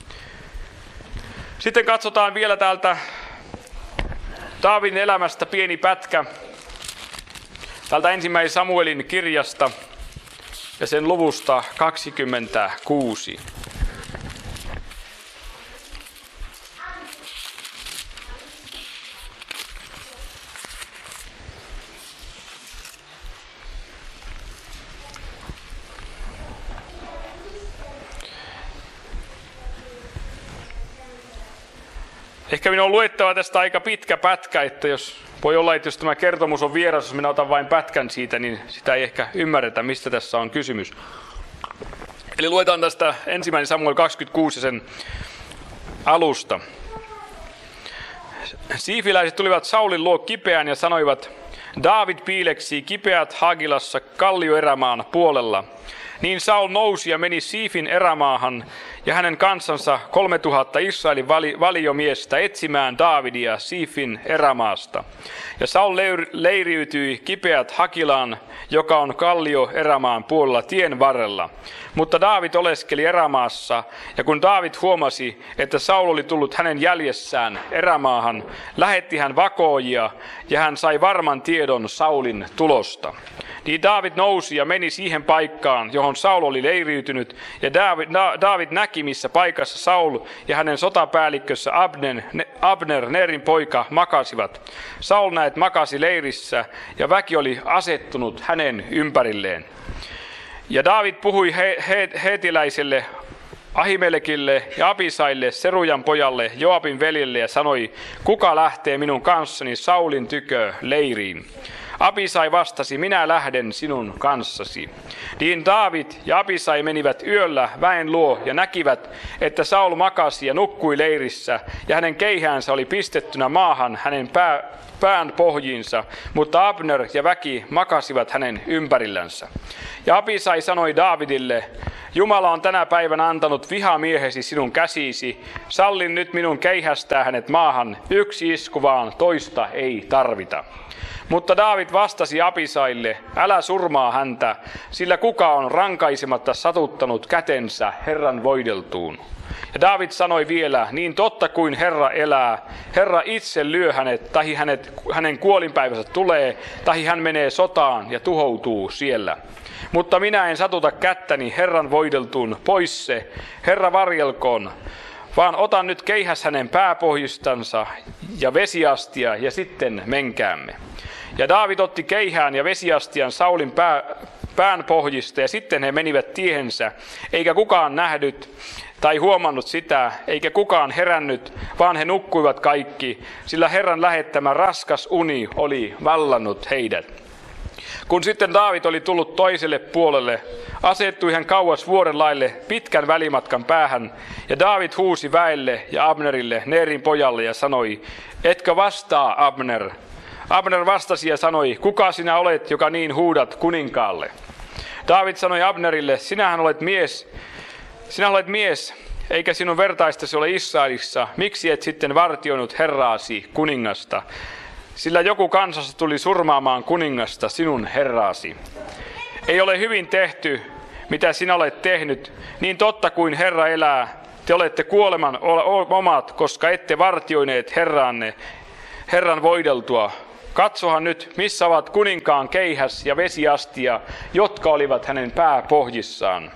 Sitten katsotaan vielä täältä Daavidin elämästä pieni pätkä. Täältä ensimmäisen Samuelin kirjasta ja sen luvusta kaksikymmentäkuusi. Ehkä minun on luettava tästä aika pitkä pätkä, että jos voi olla, että jos tämä kertomus on vieras, jos minä otan vain pätkän siitä, niin sitä ei ehkä ymmärretä, mistä tässä on kysymys. Eli luetaan tästä ensimmäinen Samuel kaksikymmentäkuusi sen alusta. Siifiläiset tulivat Saulin luo kipeään ja sanoivat, Daavid piileksii kipeät Hagilassa kallioerämaan puolella. Niin Saul nousi ja meni Siifin erämaahan ja hänen kansansa kolmetuhatta Israelin valiomiestä etsimään Daavidia Siifin erämaasta. Ja Saul leiriytyi kipeät Hakilaan, joka on kallio erämaan puolella tien varrella. Mutta Daavid oleskeli erämaassa, ja kun Daavid huomasi, että Saul oli tullut hänen jäljessään erämaahan, lähetti hän vakoojia, ja hän sai varman tiedon Saulin tulosta. Niin Daavid nousi ja meni siihen paikkaan, johon Saul oli leiriytynyt, ja Daavid, Daavid näki, missä paikassa Saul ja hänen sotapäällikkössä Abner, Abner, Nerin poika, makasivat. Saul näet makasi leirissä, ja väki oli asettunut hänen ympärilleen. Ja Daavid puhui he, he, heetiläiselle Ahimelekille ja Abisaille, Serujan pojalle, Joabin veljelle, ja sanoi, kuka lähtee minun kanssani Saulin tykö leiriin? Abisai vastasi, minä lähden sinun kanssasi. Niin Daavid ja Abisai menivät yöllä väen luo ja näkivät, että Saul makasi ja nukkui leirissä, ja hänen keihäänsä oli pistettynä maahan hänen pää, pään pohjiinsa, mutta Abner ja väki makasivat hänen ympärillänsä. Ja Abisai sanoi Daavidille, Jumala on tänä päivänä antanut vihamiehesi sinun käsisi, sallin nyt minun keihästää hänet maahan, yksi isku vaan, toista ei tarvita. Mutta Daavid vastasi Abisaille, älä surmaa häntä, sillä kuka on rankaisematta satuttanut kätensä Herran voideltuun. Ja Daavid sanoi vielä, niin totta kuin Herra elää, Herra itse lyö hänet, tahi hänet, hänen kuolinpäivänsä tulee, tahi hän menee sotaan ja tuhoutuu siellä. Mutta minä en satuta kättäni Herran voideltuun, pois se, Herra varjelkoon, vaan otan nyt keihäs hänen pääpohjistansa ja vesiastia ja sitten menkäämme. Ja Daavid otti keihään ja vesiastian Saulin pää, pään pohjista ja sitten he menivät tiehensä, eikä kukaan nähnyt tai huomannut sitä, eikä kukaan herännyt, vaan he nukkuivat kaikki, sillä Herran lähettämä raskas uni oli vallannut heidät. Kun sitten Daavid oli tullut toiselle puolelle, asettui hän kauas vuoren laille pitkän välimatkan päähän, ja Daavid huusi väelle ja Abnerille, Nerin pojalle, ja sanoi, etkö vastaa, Abner? Abner vastasi ja sanoi, kuka sinä olet, joka niin huudat kuninkaalle? Daavid sanoi Abnerille, sinähän olet mies, sinä olet mies, eikä sinun vertaistasi ole Israelissa, miksi et sitten vartioinut herraasi kuningasta? Sillä joku kansasta tuli surmaamaan kuningasta, sinun herraasi. Ei ole hyvin tehty, mitä sinä olet tehnyt, niin totta kuin Herra elää, te olette kuoleman omat, koska ette vartioineet herraanne, Herran voideltua. Katsohan nyt, missä ovat kuninkaan keihäs ja vesiastia, jotka olivat hänen pääpohjissaan.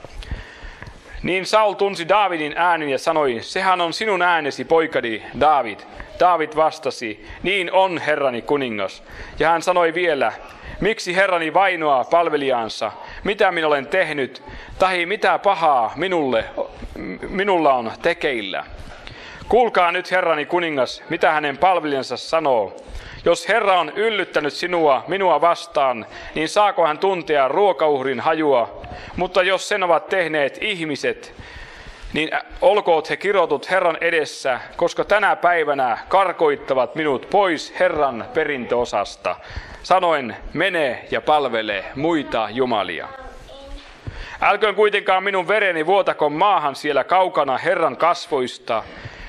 Niin Saul tunsi Daavidin äänen ja sanoi, sehän on sinun äänesi, poikani Daavid. Daavid vastasi, niin on herrani kuningas. Ja hän sanoi vielä, miksi herrani vainoaa palvelijaansa, mitä minä olen tehnyt, tahi mitä pahaa minulle, minulla on tekeillä. Kuulkaa nyt herrani kuningas, mitä hänen palvelijansa sanoo. Jos Herra on yllyttänyt sinua, minua vastaan, niin saako hän tuntea ruokauhrin hajua, mutta jos sen ovat tehneet ihmiset, niin olkoot he kirotut Herran edessä, koska tänä päivänä karkoittavat minut pois Herran perintöosasta, sanoen, mene ja palvele muita jumalia. Älköön kuitenkaan minun vereni vuotako maahan siellä kaukana Herran kasvoista.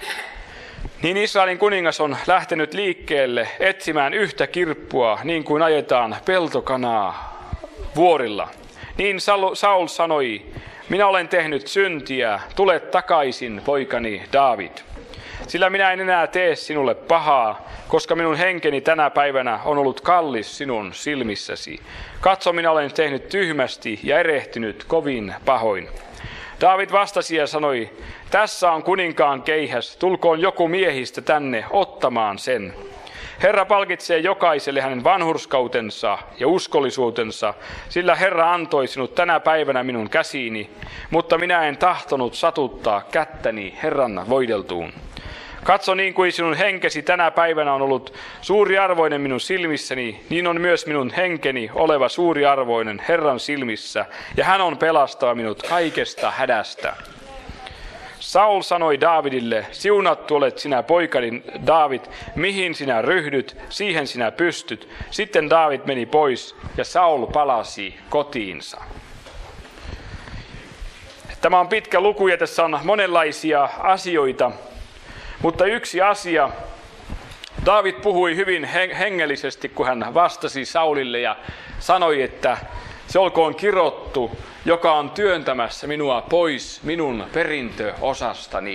Niin Israelin kuningas on lähtenyt liikkeelle etsimään yhtä kirppua, niin kuin ajetaan peltokanaa vuorilla. Niin Saul sanoi, minä olen tehnyt syntiä, tule takaisin, poikani Daavid. Sillä minä en enää tee sinulle pahaa, koska minun henkeni tänä päivänä on ollut kallis sinun silmissäsi. Katso, minä olen tehnyt tyhmästi ja erehtynyt kovin pahoin. Daavid vastasi ja sanoi, tässä on kuninkaan keihäs, tulkoon joku miehistä tänne ottamaan sen. Herra palkitsee jokaiselle hänen vanhurskautensa ja uskollisuutensa, sillä Herra antoi sinut tänä päivänä minun käsiini, mutta minä en tahtonut satuttaa kättäni Herran voideltuun. Katso, niin kuin sinun henkesi tänä päivänä on ollut suuriarvoinen minun silmissäni, niin on myös minun henkeni oleva suuriarvoinen Herran silmissä, ja hän on pelastava minut kaikesta hädästä. Saul sanoi Daavidille, siunattu olet sinä poikani Daavid, mihin sinä ryhdyt, siihen sinä pystyt. Sitten Daavid meni pois ja Saul palasi kotiinsa. Tämä on pitkä luku ja tässä on monenlaisia asioita, mutta yksi asia, Daavid puhui hyvin hengellisesti, kun hän vastasi Saulille ja sanoi, että se olkoon kirottu, joka on työntämässä minua pois minun perintöosastani.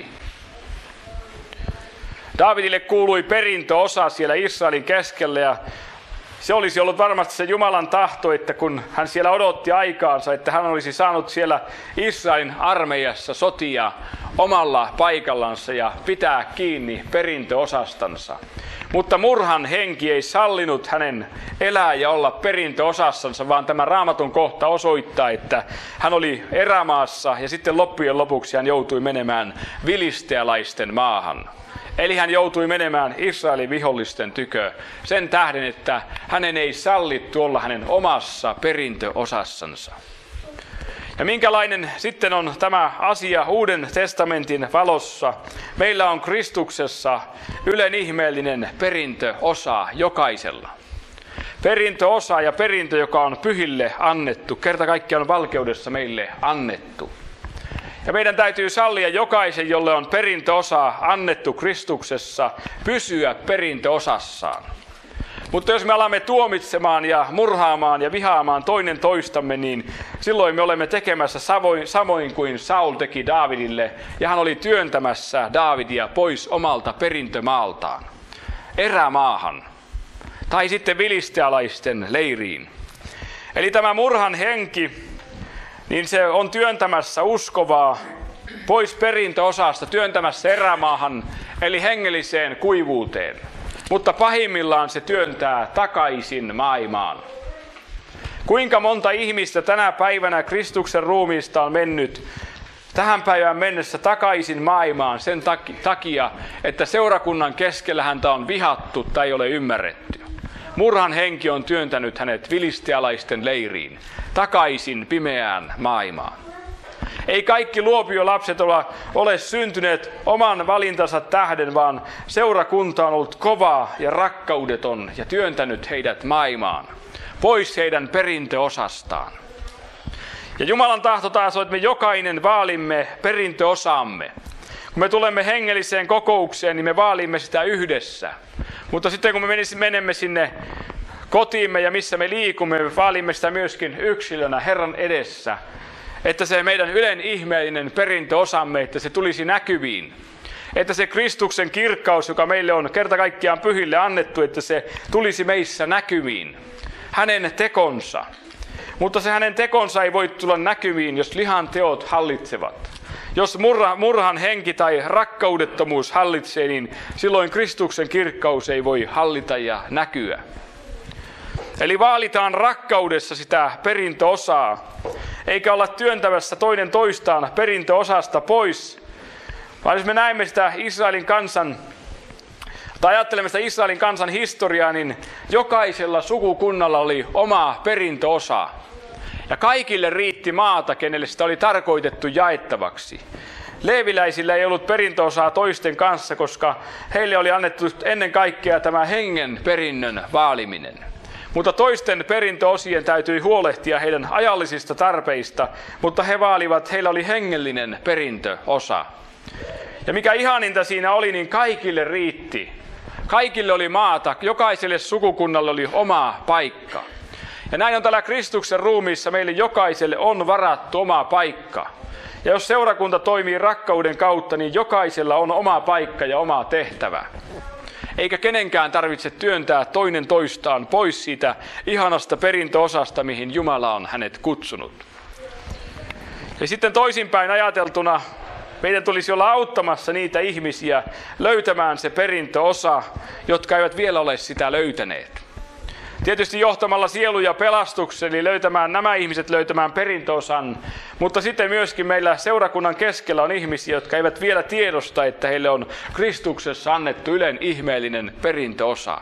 Daavidille kuului perintöosa siellä Israelin keskellä ja Se olisi ollut varmasti se Jumalan tahto, että kun hän siellä odotti aikaansa, että hän olisi saanut siellä Israelin armeijassa sotia omalla paikallansa ja pitää kiinni perintöosastansa. Mutta murhan henki ei sallinut hänen elää ja olla perintöosassansa, vaan tämä Raamatun kohta osoittaa, että hän oli erämaassa ja sitten loppujen lopuksi hän joutui menemään filistealaisten maahan. Eli hän joutui menemään Israelin vihollisten tykö sen tähden, että hänen ei sallittu olla hänen omassa perintöosassansa. Ja minkälainen sitten on tämä asia Uuden testamentin valossa? Meillä on Kristuksessa ylen ihmeellinen perintöosa jokaisella. Perintöosa ja perintö, joka on pyhille annettu, kerta kaikkiaan valkeudessa meille annettu. Ja meidän täytyy sallia jokaisen, jolle on perintöosa annettu Kristuksessa, pysyä perintöosassaan. Mutta jos me alamme tuomitsemaan ja murhaamaan ja vihaamaan toinen toistamme, niin silloin me olemme tekemässä samoin kuin Saul teki Daavidille, ja hän oli työntämässä Daavidia pois omalta perintömaaltaan, erämaahan, tai sitten filistealaisten leiriin. Eli tämä murhan henki, niin se on työntämässä uskovaa pois perintöosasta, työntämässä erämaahan, eli hengelliseen kuivuuteen. Mutta pahimmillaan se työntää takaisin maailmaan. Kuinka monta ihmistä tänä päivänä Kristuksen ruumiista on mennyt tähän päivään mennessä takaisin maailmaan sen takia, että seurakunnan keskellä häntä on vihattu tai ei ole ymmärretty. Murhan henki on työntänyt hänet filistealaisten leiriin, takaisin pimeään maailmaan. Ei kaikki luopiolapset ole syntyneet oman valintansa tähden, vaan seurakunta on ollut kova ja rakkaudeton ja työntänyt heidät maailmaan, pois heidän perintöosastaan. Ja Jumalan tahto taas on, että me jokainen vaalimme perintöosaamme. Kun me tulemme hengelliseen kokoukseen, niin me vaalimme sitä yhdessä. Mutta sitten kun me menemme sinne kotiimme ja missä me liikumme, me vaalimme sitä myöskin yksilönä Herran edessä. Että se meidän ylen ihmeellinen perintöosamme, että se tulisi näkyviin. Että se Kristuksen kirkkaus, joka meille on kerta kaikkiaan pyhille annettu, että se tulisi meissä näkyviin. Hänen tekonsa. Mutta se hänen tekonsa ei voi tulla näkyviin, jos lihan teot hallitsevat. Jos murha, murhan henki tai rakkaudettomuus hallitsee, niin silloin Kristuksen kirkkaus ei voi hallita ja näkyä. Eli vaalitaan rakkaudessa sitä perintöosaa, eikä olla työntävässä toinen toistaan perintöosasta pois. Vaan jos me näemme sitä Israelin kansan, tai ajattelemme sitä Israelin kansan historiaa, niin jokaisella sukukunnalla oli oma perintöosa. Ja kaikille riitti maata, kenelle sitä oli tarkoitettu jaettavaksi. Leeviläisillä ei ollut perintöosaa toisten kanssa, koska heille oli annettu ennen kaikkea tämä hengen perinnön vaaliminen. Mutta toisten perintöosien täytyi huolehtia heidän ajallisista tarpeista, mutta he vaalivat, heillä oli hengellinen perintöosa. Ja mikä ihaninta siinä oli, niin kaikille riitti. Kaikille oli maata, jokaiselle sukukunnalle oli oma paikka. Ja näin on täällä Kristuksen ruumiissa, meille jokaiselle on varattu oma paikka. Ja jos seurakunta toimii rakkauden kautta, niin jokaisella on oma paikka ja oma tehtävä. Eikä kenenkään tarvitse työntää toinen toistaan pois siitä ihanasta perintöosasta, mihin Jumala on hänet kutsunut. Ja sitten toisinpäin ajateltuna, meidän tulisi olla auttamassa niitä ihmisiä löytämään se perintöosa, jotka eivät vielä ole sitä löytäneet. Tietysti johtamalla sieluja pelastukseen, eli löytämään nämä ihmiset löytämään perintöosan, mutta sitten myöskin meillä seurakunnan keskellä on ihmisiä, jotka eivät vielä tiedosta, että heille on Kristuksessa annettu ylen ihmeellinen perintöosa.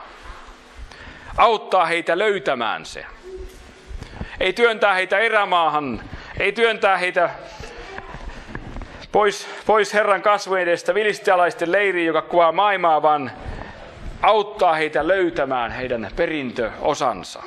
Auttaa heitä löytämään se. Ei työntää heitä erämaahan, ei työntää heitä pois, pois Herran kasvojen edestä filistealaisten leiriin, joka kuvaa maailmaa, vaan auttaa heitä löytämään heidän perintöosansa.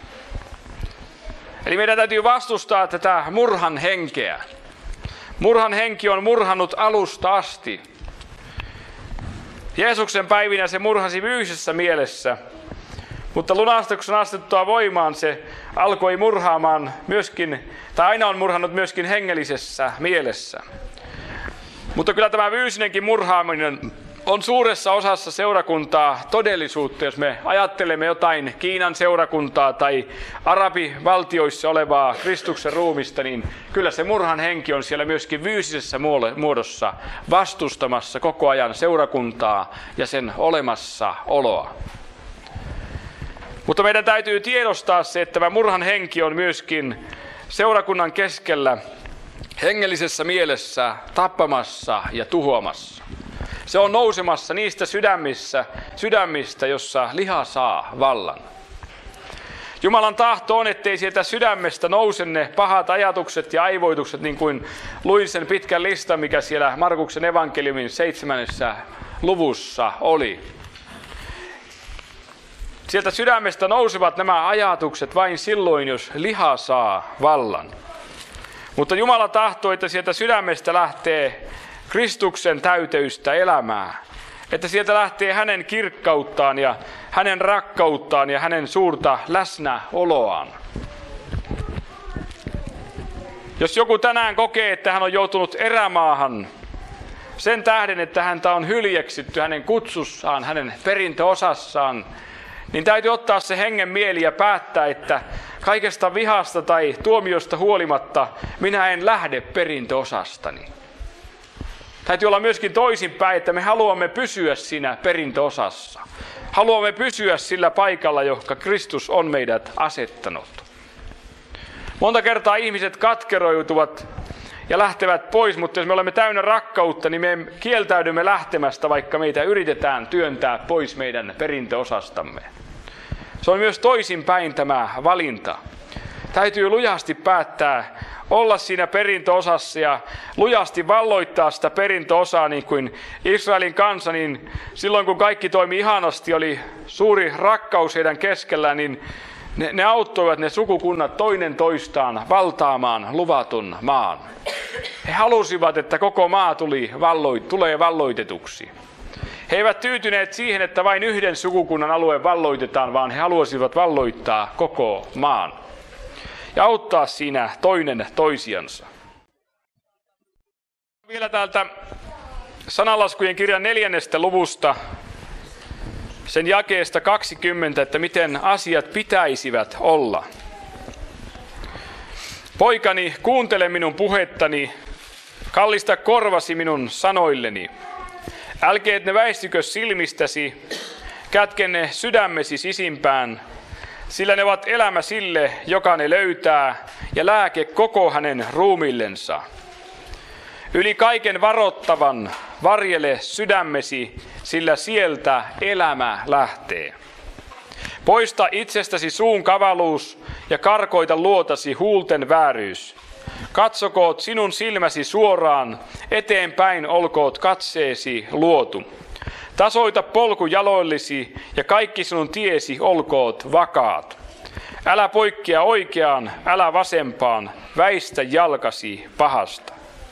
Eli meidän täytyy vastustaa tätä murhan henkeä. Murhan henki on murhannut alusta asti. Jeesuksen päivinä se murhasi fyysisessä mielessä, mutta lunastuksen astettua voimaan se alkoi murhaamaan myöskin, tai aina on murhannut myöskin hengellisessä mielessä. Mutta kyllä tämä fyysinenkin murhaaminen on suuressa osassa seurakuntaa todellisuutta, jos me ajattelemme jotain Kiinan seurakuntaa tai arabivaltioissa olevaa Kristuksen ruumista, niin kyllä se murhan henki on siellä myöskin fyysisessä muodossa vastustamassa koko ajan seurakuntaa ja sen olemassaoloa. Mutta meidän täytyy tiedostaa se, että tämä murhan henki on myöskin seurakunnan keskellä hengellisessä mielessä tappamassa ja tuhoamassa. Se on nousemassa niistä sydämissä, sydämistä, jossa liha saa vallan. Jumalan tahto on, ettei sieltä sydämestä nouse ne pahat ajatukset ja aivoitukset, niin kuin luin sen pitkän listan, mikä siellä Markuksen evankeliumin seitsemännessä luvussa oli. Sieltä sydämestä nousevat nämä ajatukset vain silloin, jos liha saa vallan. Mutta Jumala tahtoo, että sieltä sydämestä lähtee Kristuksen täyteystä elämää. Että sieltä lähtee hänen kirkkauttaan ja hänen rakkauttaan ja hänen suurta läsnäoloaan. Jos joku tänään kokee, että hän on joutunut erämaahan sen tähden, että häntä on hyljeksitty hänen kutsussaan, hänen perintöosassaan, niin täytyy ottaa se hengen mieli ja päättää, että kaikesta vihasta tai tuomiosta huolimatta minä en lähde perintöosastani. Täytyy olla myöskin toisinpäin, että me haluamme pysyä siinä perintöosassa. Haluamme pysyä sillä paikalla, johon Kristus on meidät asettanut. Monta kertaa ihmiset katkeroituvat ja lähtevät pois, mutta jos me olemme täynnä rakkautta, niin me kieltäydymme lähtemästä, vaikka meitä yritetään työntää pois meidän perintöosastamme. Se on myös toisinpäin tämä valinta. Täytyy lujasti päättää olla siinä perintöosassa ja lujasti valloittaa sitä perintöosaa, niin kuin Israelin kansa, niin silloin kun kaikki toimi ihanasti, oli suuri rakkaus heidän keskellään, niin ne, ne auttoivat ne sukukunnat toinen toistaan valtaamaan luvatun maan. He halusivat, että koko maa tuli valloit, tulee valloitetuksi. He eivät tyytyneet siihen, että vain yhden sukukunnan alue valloitetaan, vaan he halusivat valloittaa koko maan ja auttaa siinä toinen toisiansa. Vielä täältä Sananlaskujen kirjan neljännestä luvusta, sen jakeesta kaksikymmentä, että miten asiat pitäisivät olla. Poikani, kuuntele minun puhettani, kallista korvasi minun sanoilleni. Älkeet ne väistykö silmistäsi, kätke ne sydämesi sisimpään, sillä ne ovat elämä sille, joka ne löytää, ja lääke koko hänen ruumillensa. Yli kaiken varottavan varjele sydämesi, sillä sieltä elämä lähtee. Poista itsestäsi suun kavaluus ja karkoita luotasi huulten vääryys. Katsokoot sinun silmäsi suoraan, eteenpäin olkoot katseesi luotu. Tasoita polku jaloillisi ja kaikki sinun tiesi olkoot vakaat. Älä poikkea oikeaan, älä vasempaan, väistä jalkasi pahasta.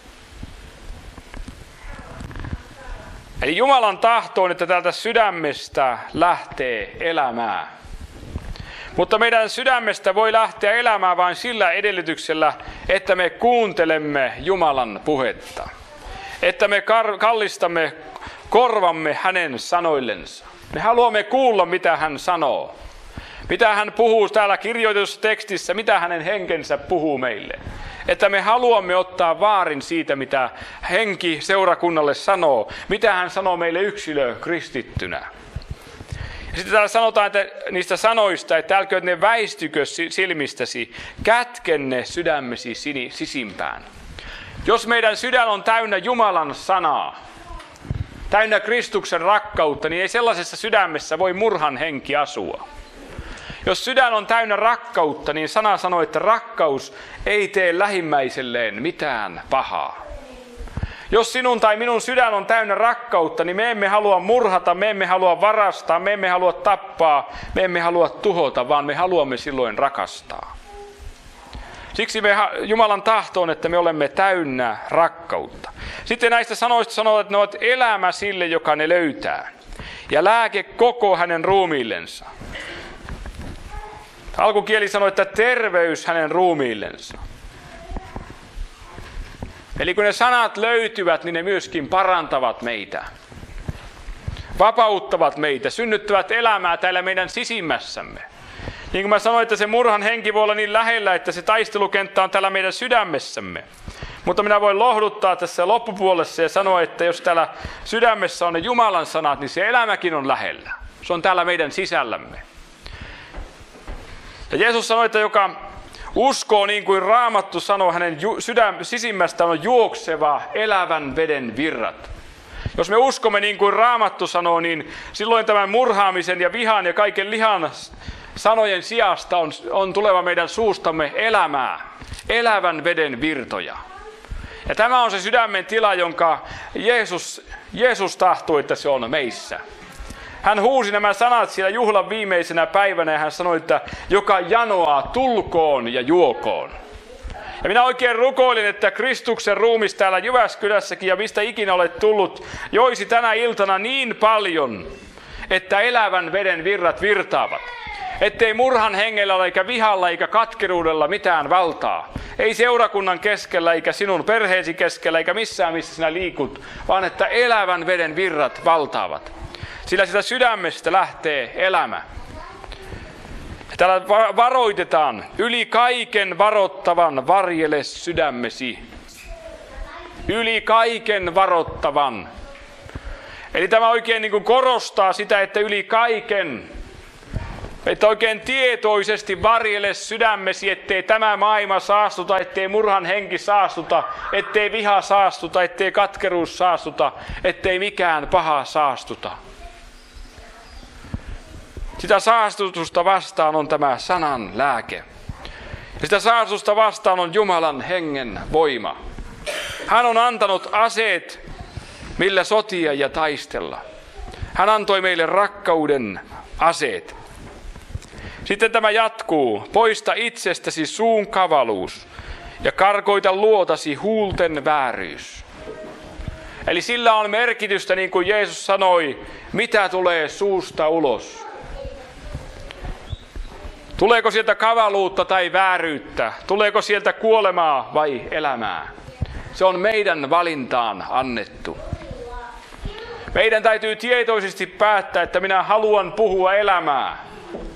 Eli Jumalan tahto on, että täältä sydämestä lähtee elämää. Mutta meidän sydämestä voi lähteä elämään vain sillä edellytyksellä, että me kuuntelemme Jumalan puhetta. Että me kar- kallistamme korvamme hänen sanoillensa. Me haluamme kuulla, mitä hän sanoo. Mitä hän puhuu täällä kirjoitetussa tekstissä, mitä hänen henkensä puhuu meille. Että me haluamme ottaa vaarin siitä, mitä henki seurakunnalle sanoo. Mitä hän sanoo meille yksilö kristittynä. Ja sitten täällä sanotaan että niistä sanoista, että älkööt ne väistykö silmistäsi, kätke ne sydämesi sisimpään. Jos meidän sydän on täynnä Jumalan sanaa, täynnä Kristuksen rakkautta, niin ei sellaisessa sydämessä voi murhan henki asua. Jos sydän on täynnä rakkautta, niin sana sanoo, että rakkaus ei tee lähimmäiselleen mitään pahaa. Jos sinun tai minun sydän on täynnä rakkautta, niin me emme halua murhata, me emme halua varastaa, me emme halua tappaa, me emme halua tuhota, vaan me haluamme silloin rakastaa. Siksi me, Jumalan tahto on, että me olemme täynnä rakkautta. Sitten näistä sanoista sanoo, että ne ovat elämä sille, joka ne löytää. Ja lääke koko hänen ruumiillensa. Alkukieli sanoo, että terveys hänen ruumiillensa. Eli kun ne sanat löytyvät, niin ne myöskin parantavat meitä. vapauttavat meitä, synnyttävät elämää täällä meidän sisimmässämme. Niin kuin mä sanoin, että se murhan henki voi olla niin lähellä, että se taistelukenttä on täällä meidän sydämessämme. Mutta minä voin lohduttaa tässä loppupuolessa ja sanoa, että jos täällä sydämessä on ne Jumalan sanat, niin se elämäkin on lähellä. Se on täällä meidän sisällämme. Ja Jeesus sanoi, että joka uskoo niin kuin Raamattu sanoo, hänen sydäm, sisimmästä on juokseva elävän veden virrat. Jos me uskomme niin kuin Raamattu sanoo, niin silloin tämän murhaamisen ja vihan ja kaiken lihan sanojen sijasta on, on tuleva meidän suustamme elämää, elävän veden virtoja. Ja tämä on se sydämen tila, jonka Jeesus, Jeesus tahtoi, että se on meissä. Hän huusi nämä sanat siellä juhlan viimeisenä päivänä ja hän sanoi, että joka janoaa, tulkoon ja juokoon. Ja minä oikein rukoilin, että Kristuksen ruumis täällä Jyväskylässäkin ja mistä ikinä olet tullut, joisi tänä iltana niin paljon, että elävän veden virrat virtaavat. Ettei murhan hengellä ole eikä vihalla eikä katkeruudella mitään valtaa. Ei seurakunnan keskellä eikä sinun perheesi keskellä eikä missään missä sinä liikut, vaan että elävän veden virrat valtaavat. Sillä sitä sydämestä lähtee elämä. Täällä varoitetaan, yli kaiken varottavan varjele sydämesi. Yli kaiken varottavan. Eli tämä oikein niin kuin korostaa sitä, että yli kaiken, että oikein tietoisesti varjele sydämesi, ettei tämä maailma saastuta, ettei murhan henki saastuta, ettei viha saastuta, ettei katkeruus saastuta, ettei mikään paha saastuta. Sitä saastutusta vastaan on tämä sanan lääke. Ja sitä saastutusta vastaan on Jumalan hengen voima. Hän on antanut aseet, millä sotia ja taistella. Hän antoi meille rakkauden aseet. Sitten tämä jatkuu. Poista itsestäsi suun kavaluus ja karkoita luotasi huulten vääryys. Eli sillä on merkitystä, niin kuin Jeesus sanoi, mitä tulee suusta ulos. Tuleeko sieltä kavaluutta tai vääryyttä? Tuleeko sieltä kuolemaa vai elämää? Se on meidän valintaan annettu. Meidän täytyy tietoisesti päättää, että minä haluan puhua elämää.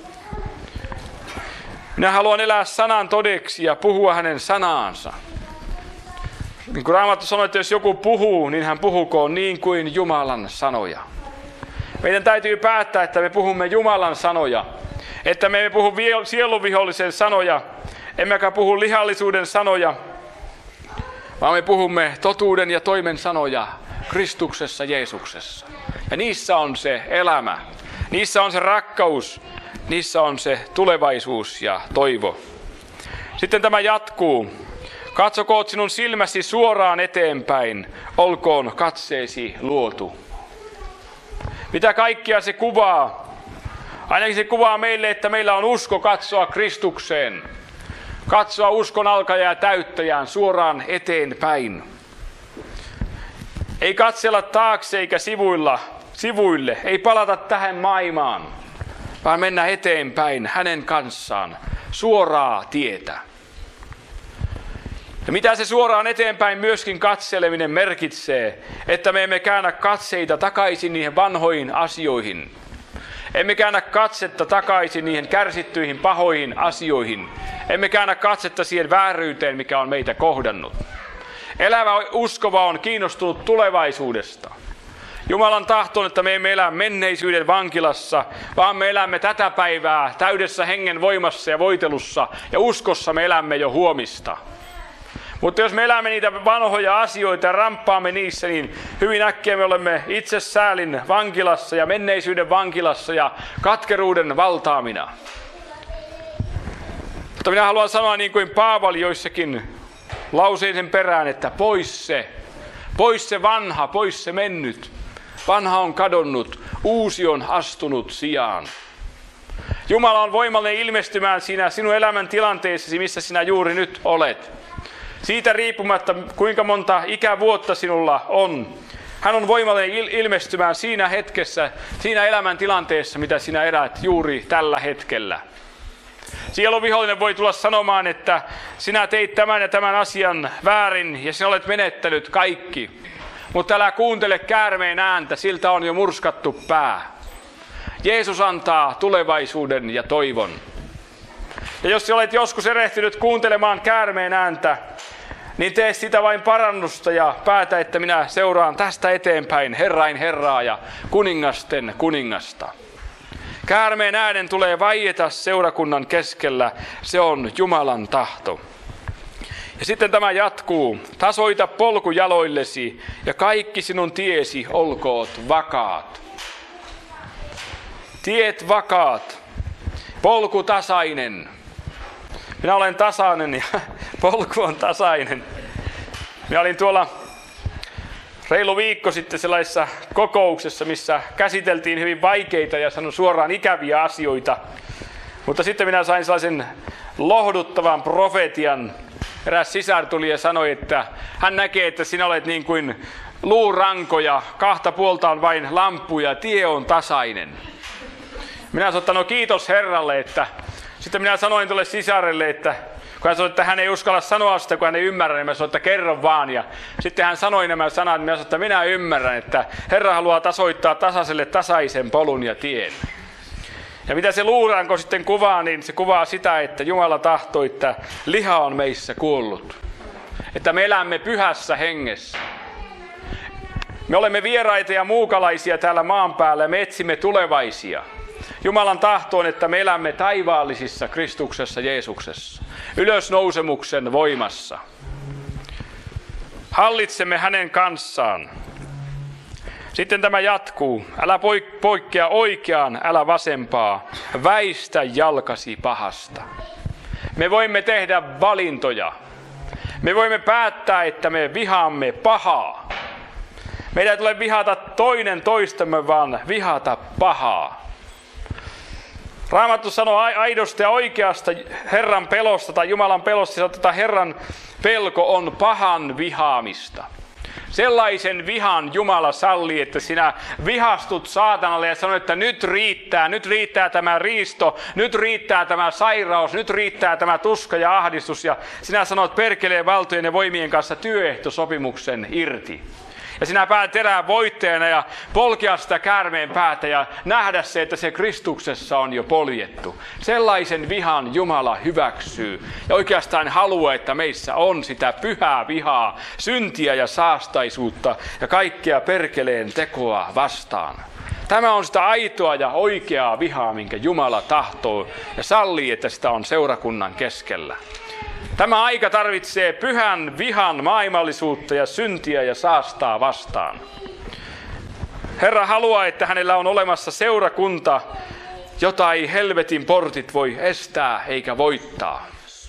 Minä haluan elää sanan todeksi ja puhua hänen sanaansa. Niin kuin Raamattu sanoi, että jos joku puhuu, niin hän puhukoon niin kuin Jumalan sanoja. Meidän täytyy päättää, että me puhumme Jumalan sanoja. Että me emme puhu sielunvihollisen sanoja, emmekä puhu lihallisuuden sanoja, vaan me puhumme totuuden ja toimen sanoja Kristuksessa Jeesuksessa. Ja niissä on se elämä, niissä on se rakkaus, niissä on se tulevaisuus ja toivo. Sitten tämä jatkuu. Katsokoot sinun silmäsi suoraan eteenpäin, olkoon katseesi luotu. Mitä kaikkia se kuvaa? Ainakin se kuvaa meille, että meillä on usko katsoa Kristukseen. Katsoa uskon alkajaa ja täyttäjään suoraan eteenpäin. Ei katsella taakse eikä sivuilla, sivuille, ei palata tähän maailmaan, vaan mennä eteenpäin hänen kanssaan, suoraa tietä. Ja mitä se suoraan eteenpäin myöskin katseleminen merkitsee, että me emme käännä katseita takaisin niihin vanhoihin asioihin. Emme käännä katsetta takaisin niihin kärsittyihin pahoihin asioihin. Emme käännä katsetta siihen vääryyteen, mikä on meitä kohdannut. Elävä uskova on kiinnostunut tulevaisuudesta. Jumalan tahto on, että me emme elä menneisyyden vankilassa, vaan me elämme tätä päivää täydessä hengen voimassa ja voitelussa, ja uskossa me elämme jo huomista. Mutta jos me elämme niitä vanhoja asioita ja ramppaamme niissä, niin hyvin äkkiä me olemme itsesäälin vankilassa ja menneisyyden vankilassa ja katkeruuden valtaamina. Mutta minä haluan sanoa niin kuin Paavali joissakin lauseiden perään, että pois se, pois se vanha, pois se mennyt. Vanha on kadonnut, uusi on astunut sijaan. Jumala on voimallinen ilmestymään siinä sinun elämän tilanteessasi, missä sinä juuri nyt olet. Siitä riippumatta, kuinka monta ikävuotta sinulla on. Hän on voimallinen ilmestymään siinä hetkessä, siinä elämän tilanteessa, mitä sinä elät juuri tällä hetkellä. Sielun vihollinen voi tulla sanomaan, että sinä teit tämän ja tämän asian väärin ja sinä olet menettänyt kaikki. Mutta älä kuuntele käärmeen ääntä, siltä on jo murskattu pää. Jeesus antaa tulevaisuuden ja toivon. Ja jos olet joskus erehtynyt kuuntelemaan käärmeen ääntä, niin tee sitä vain parannusta ja päätä, että minä seuraan tästä eteenpäin Herrain Herraa ja kuningasten kuningasta. Käärmeen äänen tulee vaieta seurakunnan keskellä, se on Jumalan tahto. Ja sitten tämä jatkuu, tasoita polku jaloillesi ja kaikki sinun tiesi olkoot vakaat. Tiet vakaat, polku tasainen. Minä olen tasainen ja polku on tasainen. Minä olin tuolla reilu viikko sitten sellaisessa kokouksessa, missä käsiteltiin hyvin vaikeita ja sanon suoraan ikäviä asioita. Mutta sitten minä sain sellaisen lohduttavan profetian. Eräs sisar tuli ja sanoi, että hän näkee, että sinä olet niin kuin luuranko ja kahta puolta on vain lamppu ja tie on tasainen. Minä sanoin, että no kiitos Herralle, että sitten minä sanoin tuolle sisarelle, että kun hän sanoi, että hän ei uskalla sanoa sitä, kun hän ei ymmärrä, niin mä sanoin, että kerro vaan. Ja sitten hän sanoi nämä sanat, niin minä sanoin, että minä ymmärrän, että Herra haluaa tasoittaa tasaiselle tasaisen polun ja tien. Ja mitä se luuranko sitten kuvaa, niin se kuvaa sitä, että Jumala tahtoi, että liha on meissä kuollut. Että me elämme pyhässä hengessä. Me olemme vieraita ja muukalaisia täällä maan päällä ja me etsimme tulevaisia. Jumalan tahto on, että me elämme taivaallisissa Kristuksessa Jeesuksessa, ylösnousemuksen voimassa. Hallitsemme hänen kanssaan. Sitten tämä jatkuu. Älä poikkea oikeaan, älä vasempaa. Väistä jalkasi pahasta. Me voimme tehdä valintoja. Me voimme päättää, että me vihaamme pahaa. Meidän ei tule vihata toinen toistamme, vaan vihata pahaa. Raamattu sanoo aidosta ja oikeasta Herran pelosta tai Jumalan pelosta, että Herran pelko on pahan vihaamista. Sellaisen vihan Jumala sallii, että sinä vihastut saatanalle ja sanot, että nyt riittää, nyt riittää tämä riisto, nyt riittää tämä sairaus, nyt riittää tämä tuska ja ahdistus. Ja sinä sanot perkeleen valtojen ja voimien kanssa työehtosopimuksen irti. Ja sinä päät elää voittajana ja polkea sitä käärmeen päätä ja nähdä se, että se Kristuksessa on jo poljettu. Sellaisen vihan Jumala hyväksyy ja oikeastaan haluaa, että meissä on sitä pyhää vihaa, syntiä ja saastaisuutta ja kaikkea perkeleen tekoa vastaan. Tämä on sitä aitoa ja oikeaa vihaa, minkä Jumala tahtoo ja sallii, että sitä on seurakunnan keskellä. Tämä aika tarvitsee pyhän vihan maailmallisuutta ja syntiä ja saastaa vastaan. Herra haluaa, että hänellä on olemassa seurakunta, jota ei helvetin portit voi estää eikä voittaa.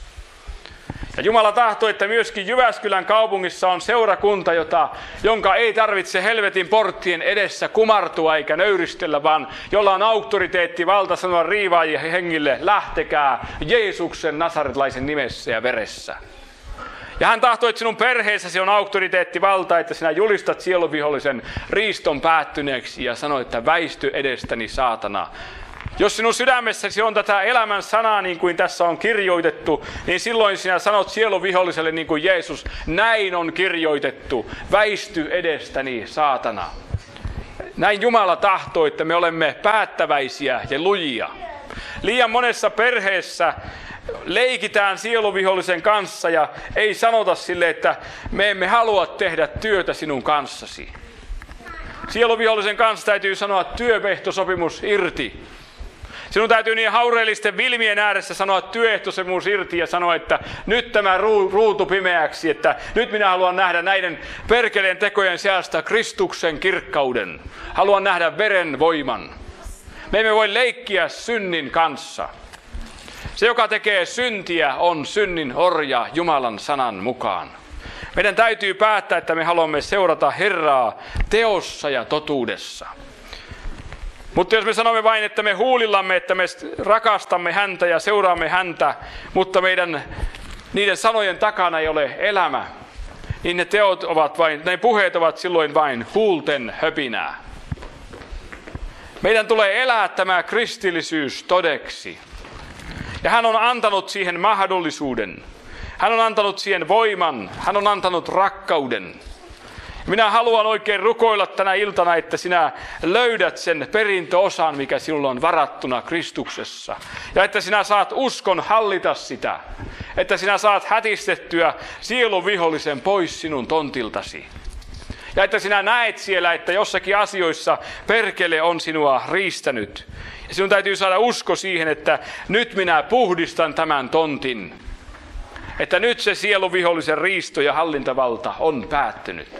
Ja Jumala tahtoo, että myöskin Jyväskylän kaupungissa on seurakunta, jota, jonka ei tarvitse helvetin porttien edessä kumartua eikä nöyristellä, vaan jolla on auktoriteetti valta sanoa riivaajien hengille, lähtekää Jeesuksen nasaretlaisen nimessä ja veressä. Ja hän tahtoo, että sinun perheessäsi on auktoriteetti valta, että sinä julistat sielunvihollisen riiston päättyneeksi ja sanoit, että väisty edestäni saatana. Jos sinun sydämessäsi on tätä elämän sanaa, niin kuin tässä on kirjoitettu, niin silloin sinä sanot sieluviholliselle niin kuin Jeesus, näin on kirjoitettu, väisty edestäni saatana. Näin Jumala tahtoo, että me olemme päättäväisiä ja lujia. Liian monessa perheessä leikitään sieluvihollisen kanssa ja ei sanota sille, että me emme halua tehdä työtä sinun kanssasi. Sieluvihollisen kanssa täytyy sanoa työehtosopimus irti. Sinun täytyy niin haureellisten vilmien ääressä sanoa työehtosopimus irti ja sanoa, että nyt tämä ruutu pimeäksi, että nyt minä haluan nähdä näiden perkeleen tekojen sijasta Kristuksen kirkkauden. Haluan nähdä veren voiman. Me emme voi leikkiä synnin kanssa. Se, joka tekee syntiä, on synnin orja Jumalan sanan mukaan. Meidän täytyy päättää, että me haluamme seurata Herraa teossa ja totuudessa. Mutta jos me sanomme vain, että me huulillamme, että me rakastamme häntä ja seuraamme häntä, mutta meidän niiden sanojen takana ei ole elämä, niin ne teot ovat vain, ne puheet ovat silloin vain huulten höpinää. Meidän tulee elää tämä kristillisyys todeksi. Ja hän on antanut siihen mahdollisuuden. Hän on antanut siihen voiman. Hän on antanut rakkauden. Minä haluan oikein rukoilla tänä iltana, että sinä löydät sen perintöosan, mikä sinulla on varattuna Kristuksessa. Ja että sinä saat uskon hallita sitä. Että sinä saat hätistettyä sielun vihollisen pois sinun tontiltasi. Ja että sinä näet siellä, että jossakin asioissa perkele on sinua riistänyt. Ja sinun täytyy saada usko siihen, että nyt minä puhdistan tämän tontin. Että nyt se sielun vihollisen riisto ja hallintavalta on päättynyt.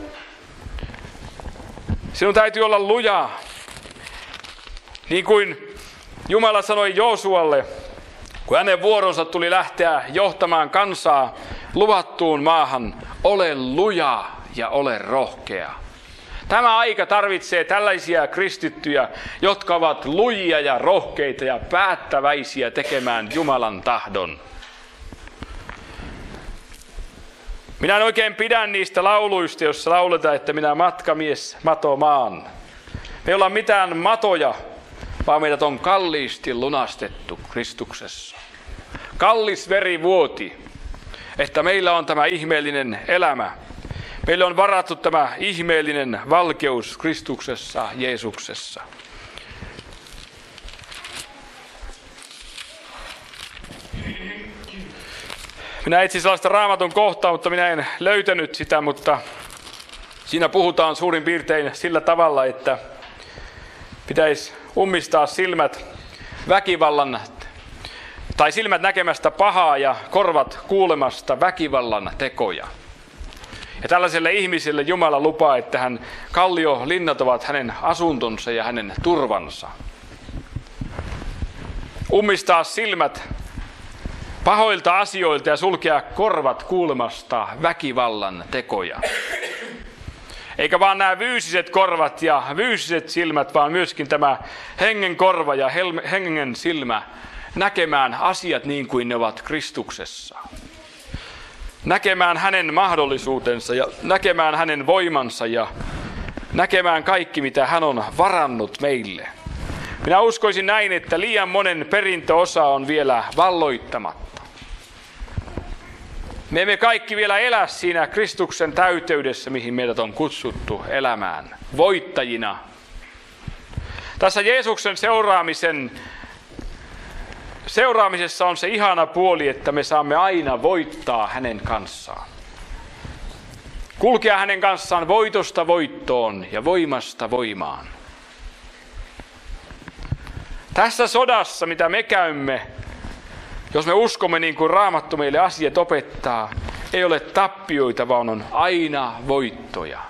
Sinun täytyy olla luja. Niin kuin Jumala sanoi Joosualle, kun hänen vuoronsa tuli lähteä johtamaan kansaa luvattuun maahan, ole luja ja ole rohkea. Tämä aika tarvitsee tällaisia kristittyjä, jotka ovat lujia ja rohkeita ja päättäväisiä tekemään Jumalan tahdon. Minä en oikein pidä niistä lauluista, joissa lauletaan, että minä matkamies mato maan. Me ei olla mitään matoja, vaan meidät on kalliisti lunastettu Kristuksessa. Kallis veri vuoti, että meillä on tämä ihmeellinen elämä. Meille on varattu tämä ihmeellinen valkeus Kristuksessa, Jeesuksessa. Minä etsin sellaista Raamatun kohtaa, mutta minä en löytänyt sitä, mutta siinä puhutaan suurin piirtein sillä tavalla, että pitäisi ummistaa silmät väkivallan, tai silmät näkemästä pahaa ja korvat kuulemasta väkivallan tekoja. Ja tällaiselle ihmiselle Jumala lupaa, että hän kalliolinnat ovat hänen asuntonsa ja hänen turvansa. Ummistaa silmät pahoilta asioilta ja sulkea korvat kuulemasta väkivallan tekoja. Eikä vaan nämä fyysiset korvat ja fyysiset silmät, vaan myöskin tämä hengen korva ja hengen silmä näkemään asiat niin kuin ne ovat Kristuksessa. Näkemään hänen mahdollisuutensa ja näkemään hänen voimansa ja näkemään kaikki, mitä hän on varannut meille. Minä uskoisin näin, että liian monen perintöosa on vielä valloittamatta. Me emme kaikki vielä elä siinä Kristuksen täyteydessä, mihin meidät on kutsuttu elämään, voittajina. Tässä Jeesuksen seuraamisen, seuraamisessa on se ihana puoli, että me saamme aina voittaa hänen kanssaan. Kulkea hänen kanssaan voitosta voittoon ja voimasta voimaan. Tässä sodassa, mitä me käymme, jos me uskomme niin kuin Raamattu meille asiat opettaa, ei ole tappioita, vaan on aina voittoja.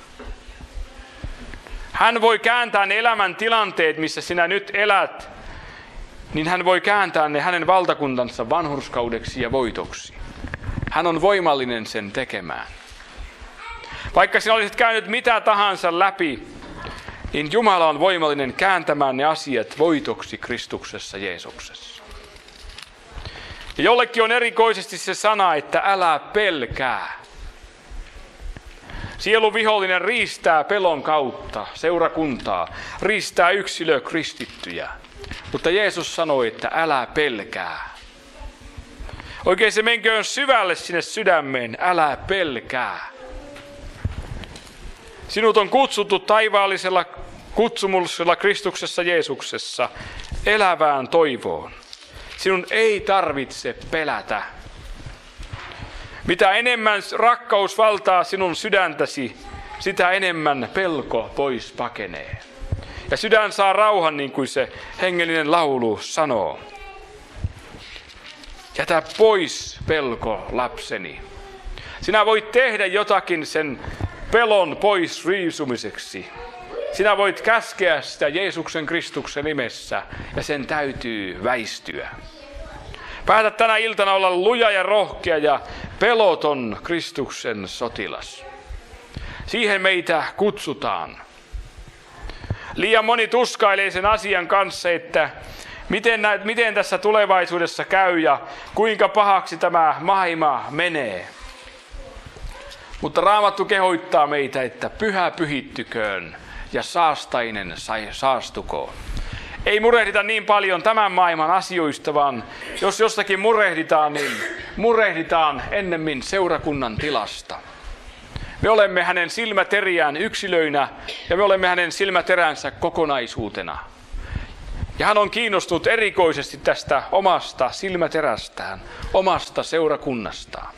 Hän voi kääntää ne elämän tilanteet, missä sinä nyt elät, niin hän voi kääntää ne hänen valtakuntansa vanhurskaudeksi ja voitoksi. Hän on voimallinen sen tekemään. Vaikka sinä olisit käynyt mitä tahansa läpi, niin Jumala on voimallinen kääntämään ne asiat voitoksi Kristuksessa Jeesuksessa. Ja jollekin on erikoisesti se sana, että älä pelkää. Sielun vihollinen riistää pelon kautta seurakuntaa, riistää yksilö kristittyjä. Mutta Jeesus sanoi, että älä pelkää. Oikein se menköön syvälle sinne sydämeen, älä pelkää. Sinut on kutsuttu taivaallisella kutsumuksella Kristuksessa Jeesuksessa elävään toivoon. Sinun ei tarvitse pelätä. Mitä enemmän rakkaus valtaa sinun sydäntäsi, sitä enemmän pelko pois pakenee. Ja sydän saa rauhan, niin kuin se hengellinen laulu sanoo. Jätä pois pelko, lapseni. Sinä voit tehdä jotakin sen pelon pois riisumiseksi. Sinä voit käskeä sitä Jeesuksen Kristuksen nimessä ja sen täytyy väistyä. Päätä tänä iltana olla luja ja rohkea ja peloton Kristuksen sotilas. Siihen meitä kutsutaan. Liian moni tuskailee sen asian kanssa, että miten, miten tässä tulevaisuudessa käy ja kuinka pahaksi tämä maailma menee. Mutta Raamattu kehoittaa meitä, että pyhä pyhittyköön ja saastainen saastukoon. Ei murehdita niin paljon tämän maailman asioista, vaan jos jostakin murehditaan, niin murehditaan ennemmin seurakunnan tilasta. Me olemme hänen silmäteriään yksilöinä ja me olemme hänen silmäteränsä kokonaisuutena. Ja hän on kiinnostunut erikoisesti tästä omasta silmäterästään, omasta seurakunnastaan.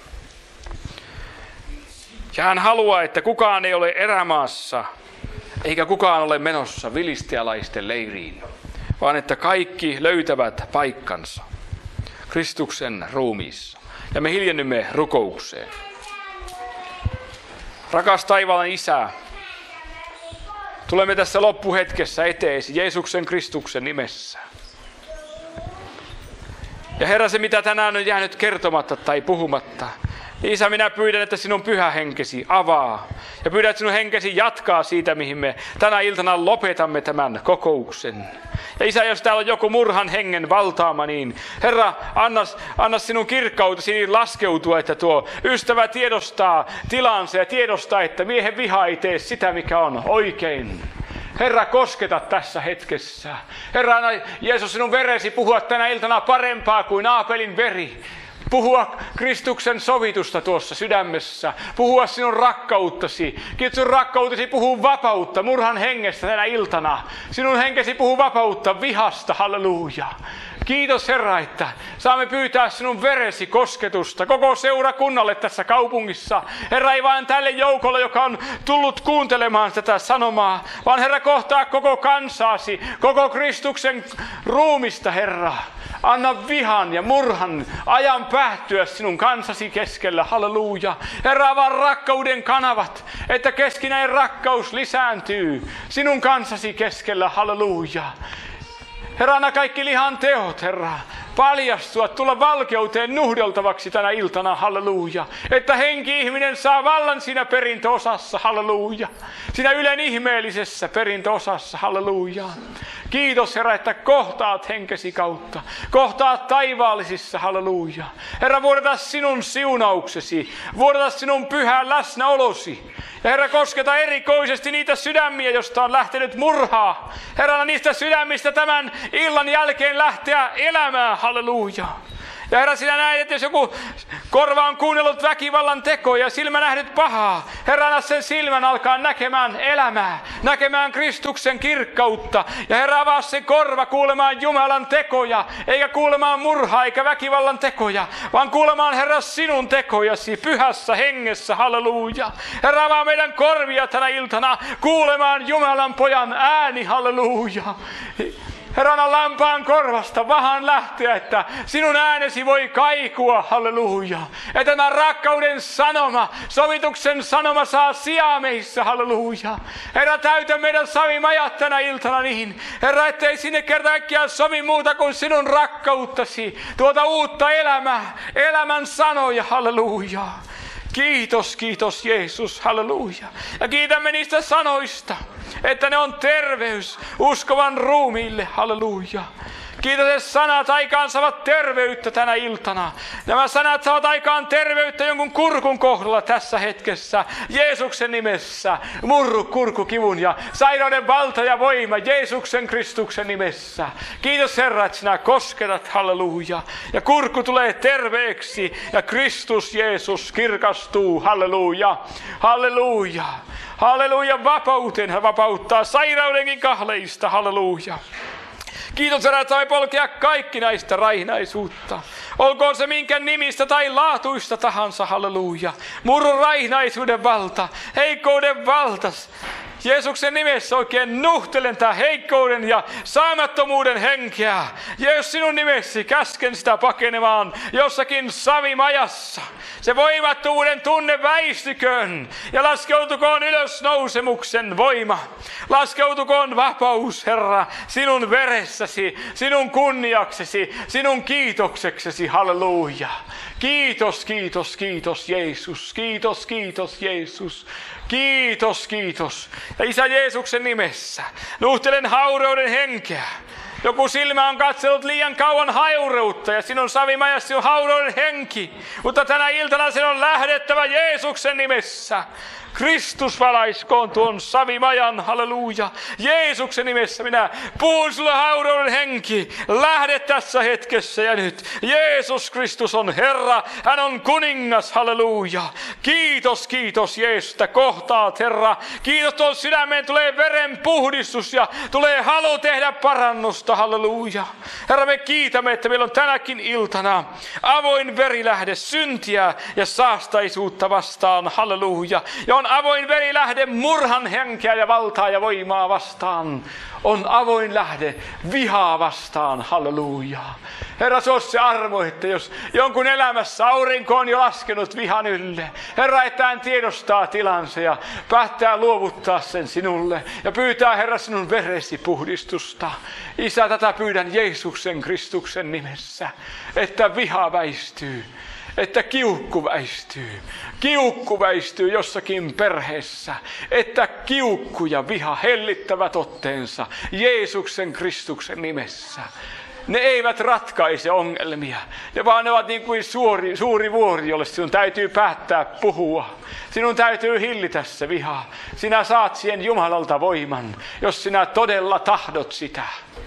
Ja hän haluaa, että kukaan ei ole erämaassa, eikä kukaan ole menossa filistealaisten leiriin, vaan että kaikki löytävät paikkansa Kristuksen ruumiissa. Ja me hiljennymme rukoukseen. Rakas taivaan Isä, tulemme tässä loppuhetkessä eteesi Jeesuksen Kristuksen nimessä. Ja Herra, se mitä tänään on jäänyt kertomatta tai puhumatta, Isä, minä pyydän, että sinun pyhä henkesi avaa. Ja pyydän, että sinun henkesi jatkaa siitä, mihin me tänä iltana lopetamme tämän kokouksen. Ja Isä, jos täällä on joku murhan hengen valtaama, niin Herra, anna, anna sinun kirkkautesi niin laskeutua, että tuo ystävä tiedostaa tilansa ja tiedostaa, että miehen viha ei tee sitä, mikä on oikein. Herra, kosketa tässä hetkessä. Herra, anna Jeesus sinun veresi puhua tänä iltana parempaa kuin Aapelin veri. Puhua Kristuksen sovitusta tuossa sydämessä. Puhua sinun rakkauttasi. Kiitos sinun rakkautesi puhuu vapautta murhan hengestä tänä iltana. Sinun henkesi puhuu vapautta vihasta. Halleluja. Kiitos Herra, että saamme pyytää sinun veresi kosketusta koko seurakunnalle tässä kaupungissa. Herra, ei vain tälle joukolle, joka on tullut kuuntelemaan tätä sanomaa, vaan Herra, kohtaa koko kansaasi, koko Kristuksen ruumista, Herra. Anna vihan ja murhan ajan päättyä sinun kansasi keskellä. Halleluja. Herra, avaa rakkauden kanavat, että keskinäinen rakkaus lisääntyy sinun kansasi keskellä. Halleluja. Herra, anna kaikki lihan teot, Herra, paljastua, tulla valkeuteen nuhdeltavaksi tänä iltana, halleluja. Että henki-ihminen saa vallan siinä perintöosassa, halleluja. Siinä Ylen ihmeellisessä perintöosassa, halleluja. Kiitos, Herra, että kohtaat henkesi kautta, kohtaat taivaallisissa, halleluja. Herra, vuodeta sinun siunauksesi, vuodeta sinun pyhää läsnäolosi. Ja Herra, kosketa erikoisesti niitä sydämiä, josta on lähtenyt murhaa. Herra, niistä sydämistä tämän illan jälkeen lähteä elämään, halleluja. Ja Herra, sinä näet, että jos joku korva on kuunnellut väkivallan tekoja ja silmä nähnyt pahaa, Herra, anna sen silmän alkaa näkemään elämää, näkemään Kristuksen kirkkautta. Ja Herra, avaa sen korva kuulemaan Jumalan tekoja, eikä kuulemaan murhaa eikä väkivallan tekoja, vaan kuulemaan, Herra, sinun tekojasi pyhässä hengessä, halleluja. Herra, avaa meidän korvia tänä iltana kuulemaan Jumalan pojan ääni, halleluja. Herra, anna lampaan korvasta vahan lähteä, että sinun äänesi voi kaikua, halleluja. Että tämä rakkauden sanoma, sovituksen sanoma saa sijaa meissä, halleluja. Herra, täytä meidän savimajat tänä iltana niin, Herra, ettei sinne kerta kaikkiaan sovi muuta kuin sinun rakkauttasi, tuota uutta elämää, elämän sanoja, halleluja. Kiitos, kiitos Jeesus, halleluja. Ja kiitämme niistä sanoista, että ne on terveys uskovan ruumiille, halleluja. Kiitos, että sanat aikaan saavat terveyttä tänä iltana. Nämä sanat saavat aikaan terveyttä jonkun kurkun kohdalla tässä hetkessä. Jeesuksen nimessä. Murru kurkukivun ja sairauden valta ja voima Jeesuksen Kristuksen nimessä. Kiitos Herra, että sinä kosketat, halleluja. Ja kurkku tulee terveeksi ja Kristus Jeesus kirkastuu, halleluja. Halleluja. Halleluja, vapauteen hän vapauttaa sairaudenkin kahleista, halleluja. Kiitos Herra, että saamme polkea kaikki näistä raihnaisuutta. Olkoon se minkä nimistä tai laatuista tahansa, halleluja. Murru raihnaisuuden valta, heikkouden valtas. Jeesuksen nimessä oikein nuhtelen tää heikkouden ja saamattomuuden henkeä. Jeesus, sinun nimessi käsken sitä pakenemaan jossakin savimajassa. Se voimattomuuden tunne väistyköön ja laskeutukoon ylösnousemuksen voima. Laskeutukoon vapaus, Herra, sinun veressäsi, sinun kunniaksesi, sinun kiitokseksesi, halleluja. Kiitos, kiitos, kiitos Jeesus, kiitos, kiitos Jeesus. Kiitos, kiitos. Ja Isä Jeesuksen nimessä nuhtelen haureuden henkeä. Joku silmä on katsellut liian kauan haureutta ja sinun savimajasi on haureuden henki. Mutta tänä iltana sen on lähdettävä Jeesuksen nimessä. Kristus valaiskoon tuon savimajan, halleluja. Jeesuksen nimessä minä puhun sulle, haurauden henki, lähde tässä hetkessä ja nyt. Jeesus Kristus on Herra, hän on kuningas, halleluja. Kiitos, kiitos Jeesus, että kohtaat Herra. Kiitos, tuon sydämeen tulee veren puhdistus ja tulee halu tehdä parannusta, halleluja. Herra, me kiitämme, että meillä on tänäkin iltana avoin verilähde syntiä ja saastaisuutta vastaan, halleluja. Ja on avoin verilähde murhan henkeä ja valtaa ja voimaa vastaan. On avoin lähde vihaa vastaan, halleluja. Herra, se on se armo, että jos jonkun elämässä aurinko on jo laskenut vihan ylle, Herra, että hän tiedostaa tilansa ja päättää luovuttaa sen sinulle ja pyytää, Herra, sinun veresi puhdistusta. Isä, tätä pyydän Jeesuksen Kristuksen nimessä, että viha väistyy. Että kiukku väistyy. Kiukku väistyy jossakin perheessä. Että kiukku ja viha hellittävät otteensa Jeesuksen Kristuksen nimessä. Ne eivät ratkaise ongelmia, ja vaan ne ovat niin kuin suuri, suuri vuori, jolle sinun täytyy päättää puhua. Sinun täytyy hillitä se viha. Sinä saat siihen Jumalalta voiman, jos sinä todella tahdot sitä.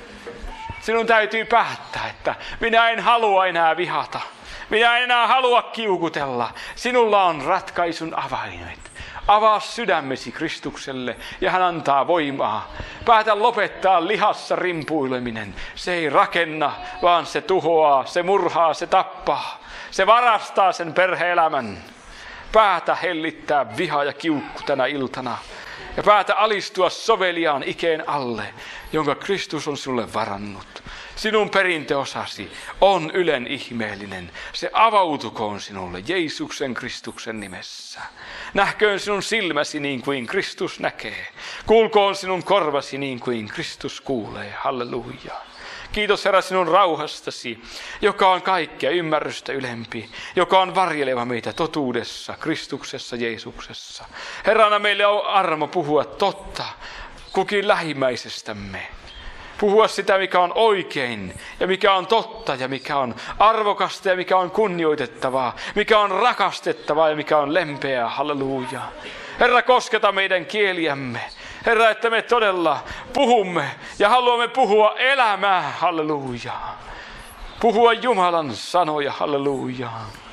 Sinun täytyy päättää, että minä en halua enää vihata. Minä en enää halua kiukutella. Sinulla on ratkaisun avaimet. Avaa sydämesi Kristukselle ja hän antaa voimaa. Päätä lopettaa lihassa rimpuileminen. Se ei rakenna, vaan se tuhoaa, se murhaa, se tappaa. Se varastaa sen perhe-elämän. Päätä hellittää viha ja kiukku tänä iltana. Ja päätä alistua soveliaan ikeen alle, jonka Kristus on sinulle varannut. Sinun perintöosasi on ylen ihmeellinen. Se avautukoon sinulle Jeesuksen Kristuksen nimessä. Nähköön sinun silmäsi niin kuin Kristus näkee. Kuulkoon sinun korvasi niin kuin Kristus kuulee. Halleluja. Kiitos Herra sinun rauhastasi, joka on kaikkea ymmärrystä ylempi, joka on varjeleva meitä totuudessa, Kristuksessa, Jeesuksessa. Herra, anna meille on armo puhua totta kukin lähimmäisestämme. Puhua sitä, mikä on oikein ja mikä on totta ja mikä on arvokasta ja mikä on kunnioitettavaa, mikä on rakastettavaa ja mikä on lempeää. Halleluja. Herra, kosketa meidän kieliämme. Herra, että me todella puhumme ja haluamme puhua elämää. Halleluja. Puhua Jumalan sanoja. Halleluja.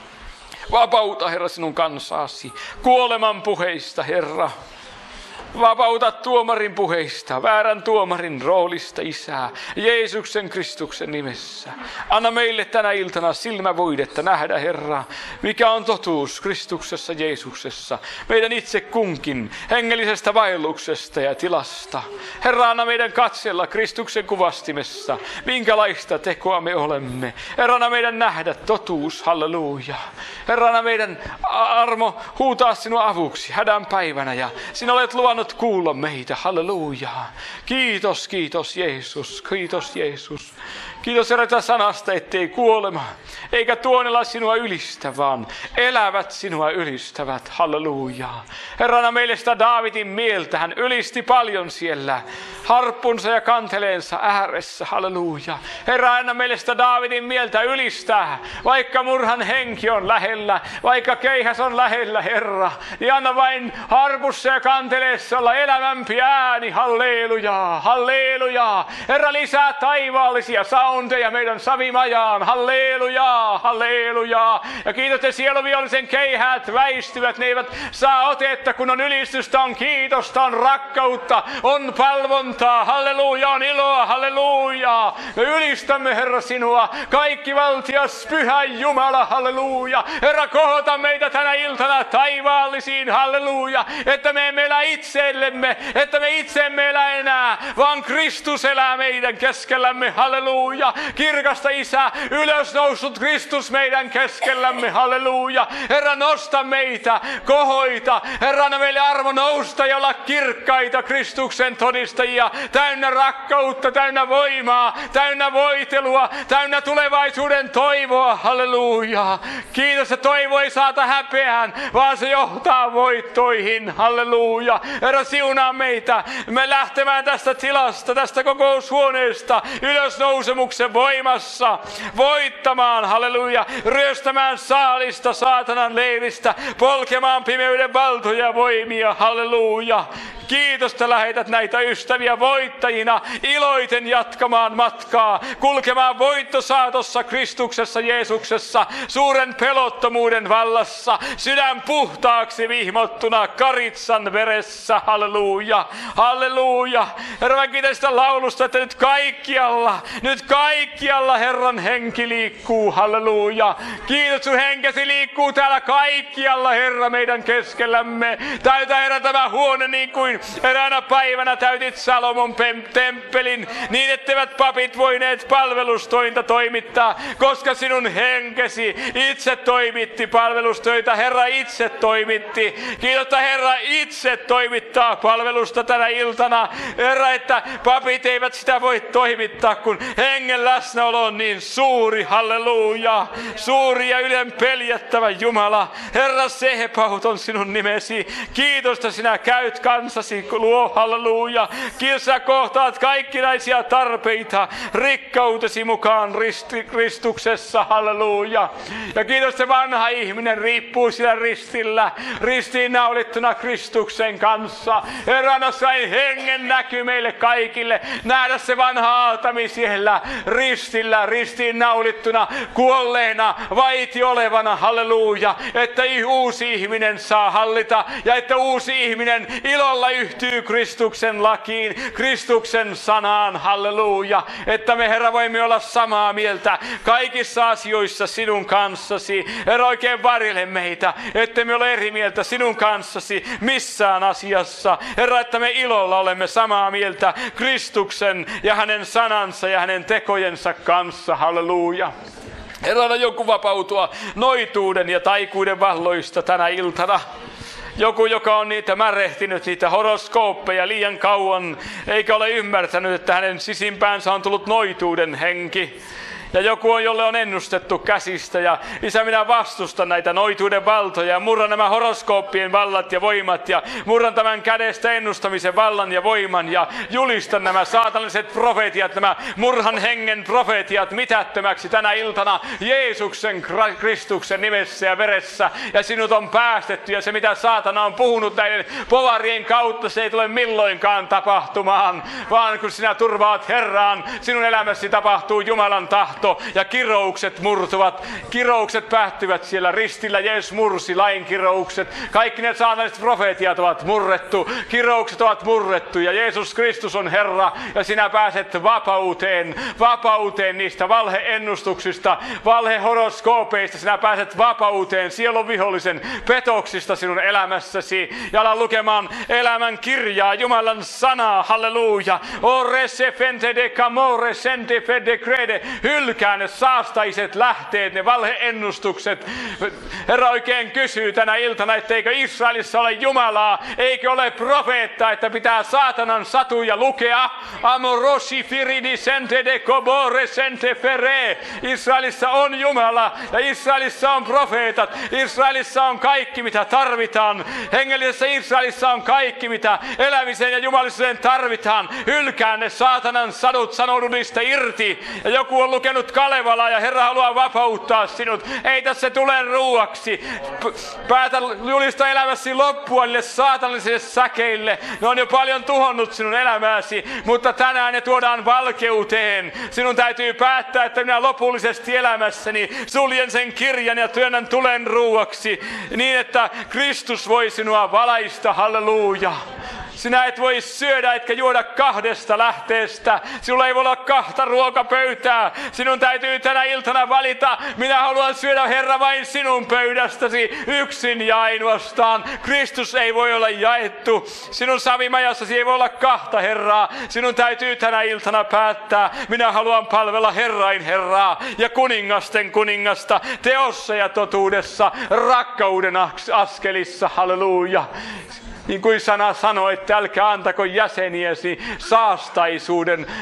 Vapauta, Herra, sinun kansaasi kuoleman puheista, Herra. Vapauta tuomarin puheista, väärän tuomarin roolista, Isää, Jeesuksen Kristuksen nimessä. Anna meille tänä iltana silmävoidetta nähdä, Herra, mikä on totuus Kristuksessa, Jeesuksessa, meidän itse kunkin hengellisestä vaelluksesta ja tilasta. Herra, anna meidän katsella Kristuksen kuvastimessa, minkälaista tekoa me olemme. Herra, anna meidän nähdä totuus, halleluja. Herra, anna meidän armo huutaa sinua avuksi hädän päivänä ja sinä olet luvannut kuulla meitä, halleluja. Kiitos, kiitos Jeesus, kiitos Jeesus. Kiitos Herra sanasta, ettei kuolema, eikä tuonella sinua ylistä, vaan elävät sinua ylistävät, halleluja. Herrana meille sitä Daavidin mieltä, hän ylisti paljon siellä, harppunsa ja kanteleensa ääressä, halleluja. Herra, anna meille sitä Daavidin mieltä ylistää, vaikka murhan henki on lähellä, vaikka keihäs on lähellä, Herra, niin anna vain harpussa ja kanteleessa olla elävämpi ääni, halleluja, halleluja. Herra, lisää taivaallisia soundeja meidän savimajaan, halleluja, halleluja. Ja kiitos, että sieluvihollisen keihäät väistyvät, ne eivät saa otetta, kun on ylistystä, on kiitosta, on rakkautta, on palvontaa, halleluja, on iloa, halleluja. Me ylistämme, Herra, sinua, kaikki valtias, pyhä Jumala, halleluja. Herra, kohota meitä tänä iltana taivaallisiin, halleluja, että me emme elä itsellemme, että me itse emme elä enää, vaan Kristus elää meidän keskellämme, halleluja. Kirkasta Isä, ylösnoussut Kristus meidän keskellämme, halleluja. Herra, nosta meitä, kohoita. Herra, anna meille armo nousta ja olla kirkkaita Kristuksen todistajia, täynnä rakkautta, täynnä voimaa, täynnä voitelua, täynnä tulevaisuuden toivoa, halleluja. Kiitos, että toivo ei saata häpeään, vaan se johtaa voittoihin, halleluja. Herra, siunaa meitä, me lähtemään tästä tilasta, tästä kokoushuoneesta, ylösnousemuksesta rukouksen voimassa voittamaan, halleluja, ryöstämään saalista saatanan leiristä, polkemaan pimeyden valtoja ja voimia, halleluja. Kiitos, että lähetät näitä ystäviä voittajina iloiten jatkamaan matkaa, kulkemaan voittosaatossa Kristuksessa Jeesuksessa, suuren pelottomuuden vallassa, sydän puhtaaksi vihmottuna karitsan veressä, halleluja, halleluja. Herra, mä kiitän sitä laulusta, että nyt kaikkialla, nyt kaikkialla Herran henki liikkuu, halleluja. Kiitos, sun henkesi liikkuu täällä kaikkialla, Herra, meidän keskellämme. Täytä, Herra, tämä huone niin kuin eräänä päivänä täytit Salomon temppelin, niin etteivät papit voineet palvelustointa toimittaa, koska sinun henkesi itse toimitti palvelustöitä. Herra itse toimitti. Kiitos, että Herra itse toimittaa palvelusta tänä iltana. Herra, että papit eivät sitä voi toimittaa, kun hengen läsnäolo on niin suuri. Halleluja. Suuri ja ylenpeljättävä Jumala. Herra, Sebaot on sinun nimesi. Kiitos, että sinä käyt kansasi luo, halleluja. Kiitos, sä kohtaat kaikkinaisia tarpeita rikkautesi mukaan risti, Kristuksessa, halleluja. Ja kiitos, se vanha ihminen riippuu siellä ristillä, ristiin naulittuna Kristuksen kanssa. Herra, anna sain hengen näky meille kaikille, nähdä se vanha Aatami siellä ristillä, ristiin naulittuna, kuolleena, vaiti olevana, halleluja. Että uusi ihminen saa hallita ja että uusi ihminen ilolla yhtyy Kristuksen lakiin, Kristuksen sanaan, halleluja. Että me, Herra, voimme olla samaa mieltä kaikissa asioissa sinun kanssasi. Herra, oikein varjele meitä, että me ole eri mieltä sinun kanssasi missään asiassa. Herra, että me ilolla olemme samaa mieltä Kristuksen ja hänen sanansa ja hänen tekojensa kanssa, halleluja. Herra, anna joku vapautua noituuden ja taikuuden valloista tänä iltana. Joku, joka on niitä märehtinyt, niitä horoskooppeja liian kauan, eikä ole ymmärtänyt, että hänen sisimpäänsä on tullut noituuden henki. Ja joku on, jolle on ennustettu käsistä. Ja Isä, minä vastustan näitä noituuden valtoja ja murran nämä horoskooppien vallat ja voimat. Ja murran tämän kädestä ennustamisen vallan ja voiman. Ja julistan nämä saatanalliset profeetiat, nämä murhan hengen profeetiat mitättömäksi tänä iltana Jeesuksen Kristuksen nimessä ja veressä. Ja sinut on päästetty. Ja se, mitä saatana on puhunut näiden povarien kautta, se ei tule milloinkaan tapahtumaan. Vaan kun sinä turvaat Herraan, sinun elämäsi tapahtuu Jumalan tahto. Ja kiroukset murtuvat. Kiroukset päättyvät siellä ristillä. Jeesus mursi lain kiroukset. Kaikki ne saatanalliset profeetiat ovat murrettu. Kiroukset ovat murrettu. Ja Jeesus Kristus on Herra. Ja sinä pääset vapauteen. Vapauteen niistä valheennustuksista. Valhehoroskoopeista. Sinä pääset vapauteen sielun vihollisen petoksista sinun elämässäsi. Ja ala lukemaan elämän kirjaa. Jumalan sanaa. Halleluja. Ore se fente de camore sente fede crede. Hylkää ne saastaiset lähteet, ne valheennustukset. Herra oikein kysyy tänä iltana, etteikö Israelissa ole Jumalaa, eikö ole profeettaa, että pitää saatanan satuja lukea. Amorosi firidi sente de kobore sente fere. Israelissa on Jumala ja Israelissa on profeetat. Israelissa on kaikki, mitä tarvitaan. Hengellisessä Israelissa on kaikki, mitä elämiseen ja jumalisuuteen tarvitaan. Hylkää ne saatanan sadut, sanoudu niistä irti. Ja joku on lukenut Kalevalaa ja Herra haluaa vapauttaa sinut. Ei tässä tule ruuaksi. Päätä julistaa elämäsi loppua niille saatanallisille säkeille. Ne on jo paljon tuhonnut sinun elämääsi, mutta tänään ne tuodaan valkeuteen. Sinun täytyy päättää, että minä lopullisesti elämässäni suljen sen kirjan ja työnnän tulen ruuaksi, niin että Kristus voi sinua valaista. Halleluja. Sinä et voi syödä etkä juoda kahdesta lähteestä. Sinulla ei voi olla kahta ruokapöytää. Sinun täytyy tänä iltana valita. Minä haluan syödä, Herra, vain sinun pöydästäsi yksin ja ainoastaan. Kristus ei voi olla jaettu. Sinun savimajassasi ei voi olla kahta Herraa. Sinun täytyy tänä iltana päättää. Minä haluan palvella Herrain Herraa ja kuningasten kuningasta teossa ja totuudessa, rakkauden askelissa. Halleluja. Niin kuin sana sanoi, että älkää antako jäseniäsi saastaisuuden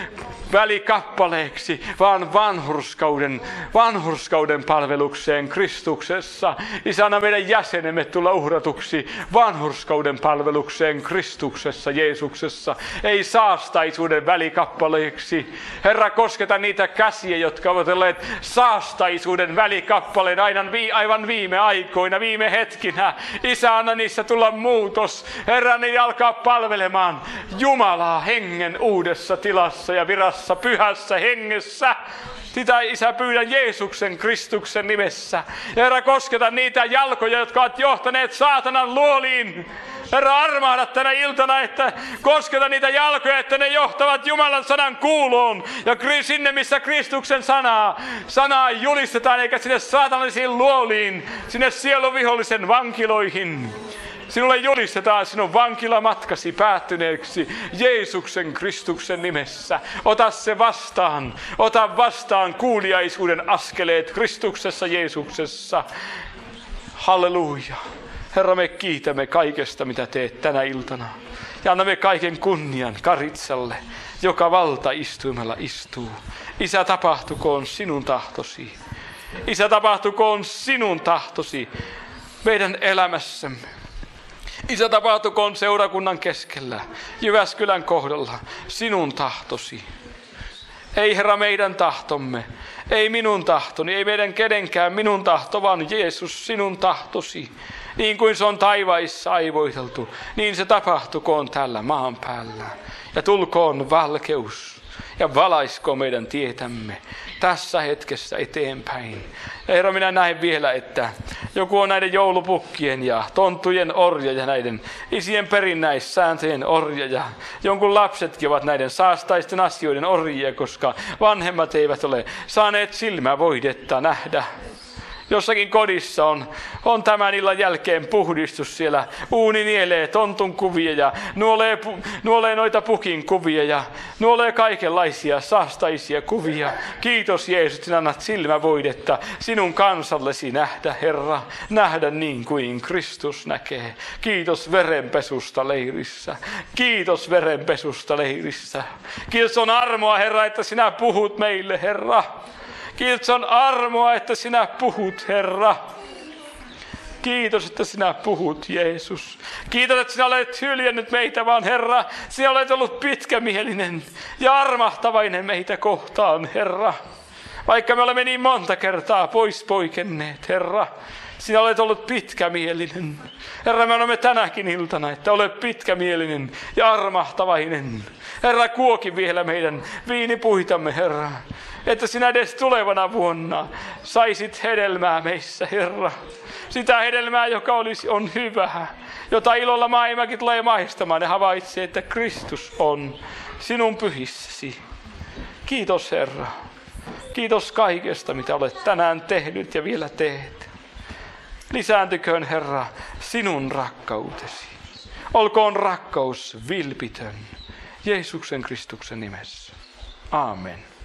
välikappaleeksi, vaan vanhurskauden, vanhurskauden palvelukseen Kristuksessa. Isä, anna meidän jäsenemme tulla uhratuksi vanhurskauden palvelukseen Kristuksessa, Jeesuksessa. Ei saastaisuuden välikappaleeksi. Herra, kosketa niitä käsiä, jotka ovat olleet saastaisuuden välikappaleen aina vi, aivan viime aikoina, viime hetkinä. Isä, anna niissä tulla muutos. Herra, niin alkaa palvelemaan Jumalaa hengen uudessa tilassa ja virassa, pyhässä hengessä. Sitä, Isä, pyydän Jeesuksen Kristuksen nimessä. Herra, kosketa niitä jalkoja, jotka ovat johtaneet saatanan luoliin. Herra, armahda tänä iltana, että kosketa niitä jalkoja, että ne johtavat Jumalan sanan kuuloon. Ja sinne, missä Kristuksen sanaa, sanaa julistetaan, eikä sinne saatanallisiin luoliin, sinne sieluvihollisen vankiloihin. Sinulle julistetaan sinun vankilamatkasi päättyneeksi Jeesuksen Kristuksen nimessä. Ota se vastaan. Ota vastaan kuuliaisuuden askeleet Kristuksessa Jeesuksessa. Halleluja. Herra, me kiitämme kaikesta, mitä teet tänä iltana. Ja annamme kaiken kunnian Karitsalle, joka valtaistuimella istuu. Isä, tapahtukoon sinun tahtosi. Isä, tapahtukoon sinun tahtosi meidän elämässämme. Isä, tapahtukoon seurakunnan keskellä, Jyväskylän kohdalla, sinun tahtosi. Ei, Herra, meidän tahtomme, ei minun tahtoni, ei meidän kenenkään minun tahto, vaan Jeesus, sinun tahtosi. Niin kuin se on taivaissa aivoiteltu, niin se tapahtukoon tällä maan päällä. Ja tulkoon valkeus ja valaisko meidän tietämme tässä hetkessä eteenpäin. Ja Herra, minä näen vielä, että joku on näiden joulupukkien ja tonttujen orja ja näiden isien perinnäissääntöjen orja. Ja jonkun lapsetkin ovat näiden saastaisten asioiden orjia, koska vanhemmat eivät ole saaneet silmävoidetta nähdä. Jossakin kodissa on, on tämän illan jälkeen puhdistus siellä. Uuni nielee tontun kuvia ja nuolee, nuolee noita pukin kuvia ja nuolee kaikenlaisia saastaisia kuvia. Kiitos Jeesus, sinä annat silmävoidetta sinun kansallesi nähdä, Herra. Nähdä niin kuin Kristus näkee. Kiitos verenpesusta leirissä. Kiitos verenpesusta leirissä. Kiitos on armoa, Herra, että sinä puhut meille, Herra. Kiitos on armoa, että sinä puhut, Herra. Kiitos, että sinä puhut, Jeesus. Kiitos, että sinä olet hyljännyt meitä, vaan Herra, sinä olet ollut pitkämielinen ja armahtavainen meitä kohtaan, Herra. Vaikka me olemme niin monta kertaa pois poikenneet, Herra, sinä olet ollut pitkämielinen. Herra, me olemme tänäkin iltana, että olet pitkämielinen ja armahtavainen. Herra, kuoki vielä meidän viinipuitamme, Herra. Että sinä edes tulevana vuonna saisit hedelmää meissä, Herra. Sitä hedelmää, joka olisi, on hyvää, jota ilolla maailmakin tulee maistamaan ja havaitsee, että Kristus on sinun pyhissäsi. Kiitos, Herra. Kiitos kaikesta, mitä olet tänään tehnyt ja vielä teet. Lisääntyköön, Herra, sinun rakkautesi. Olkoon rakkaus vilpitön Jeesuksen Kristuksen nimessä. Aamen.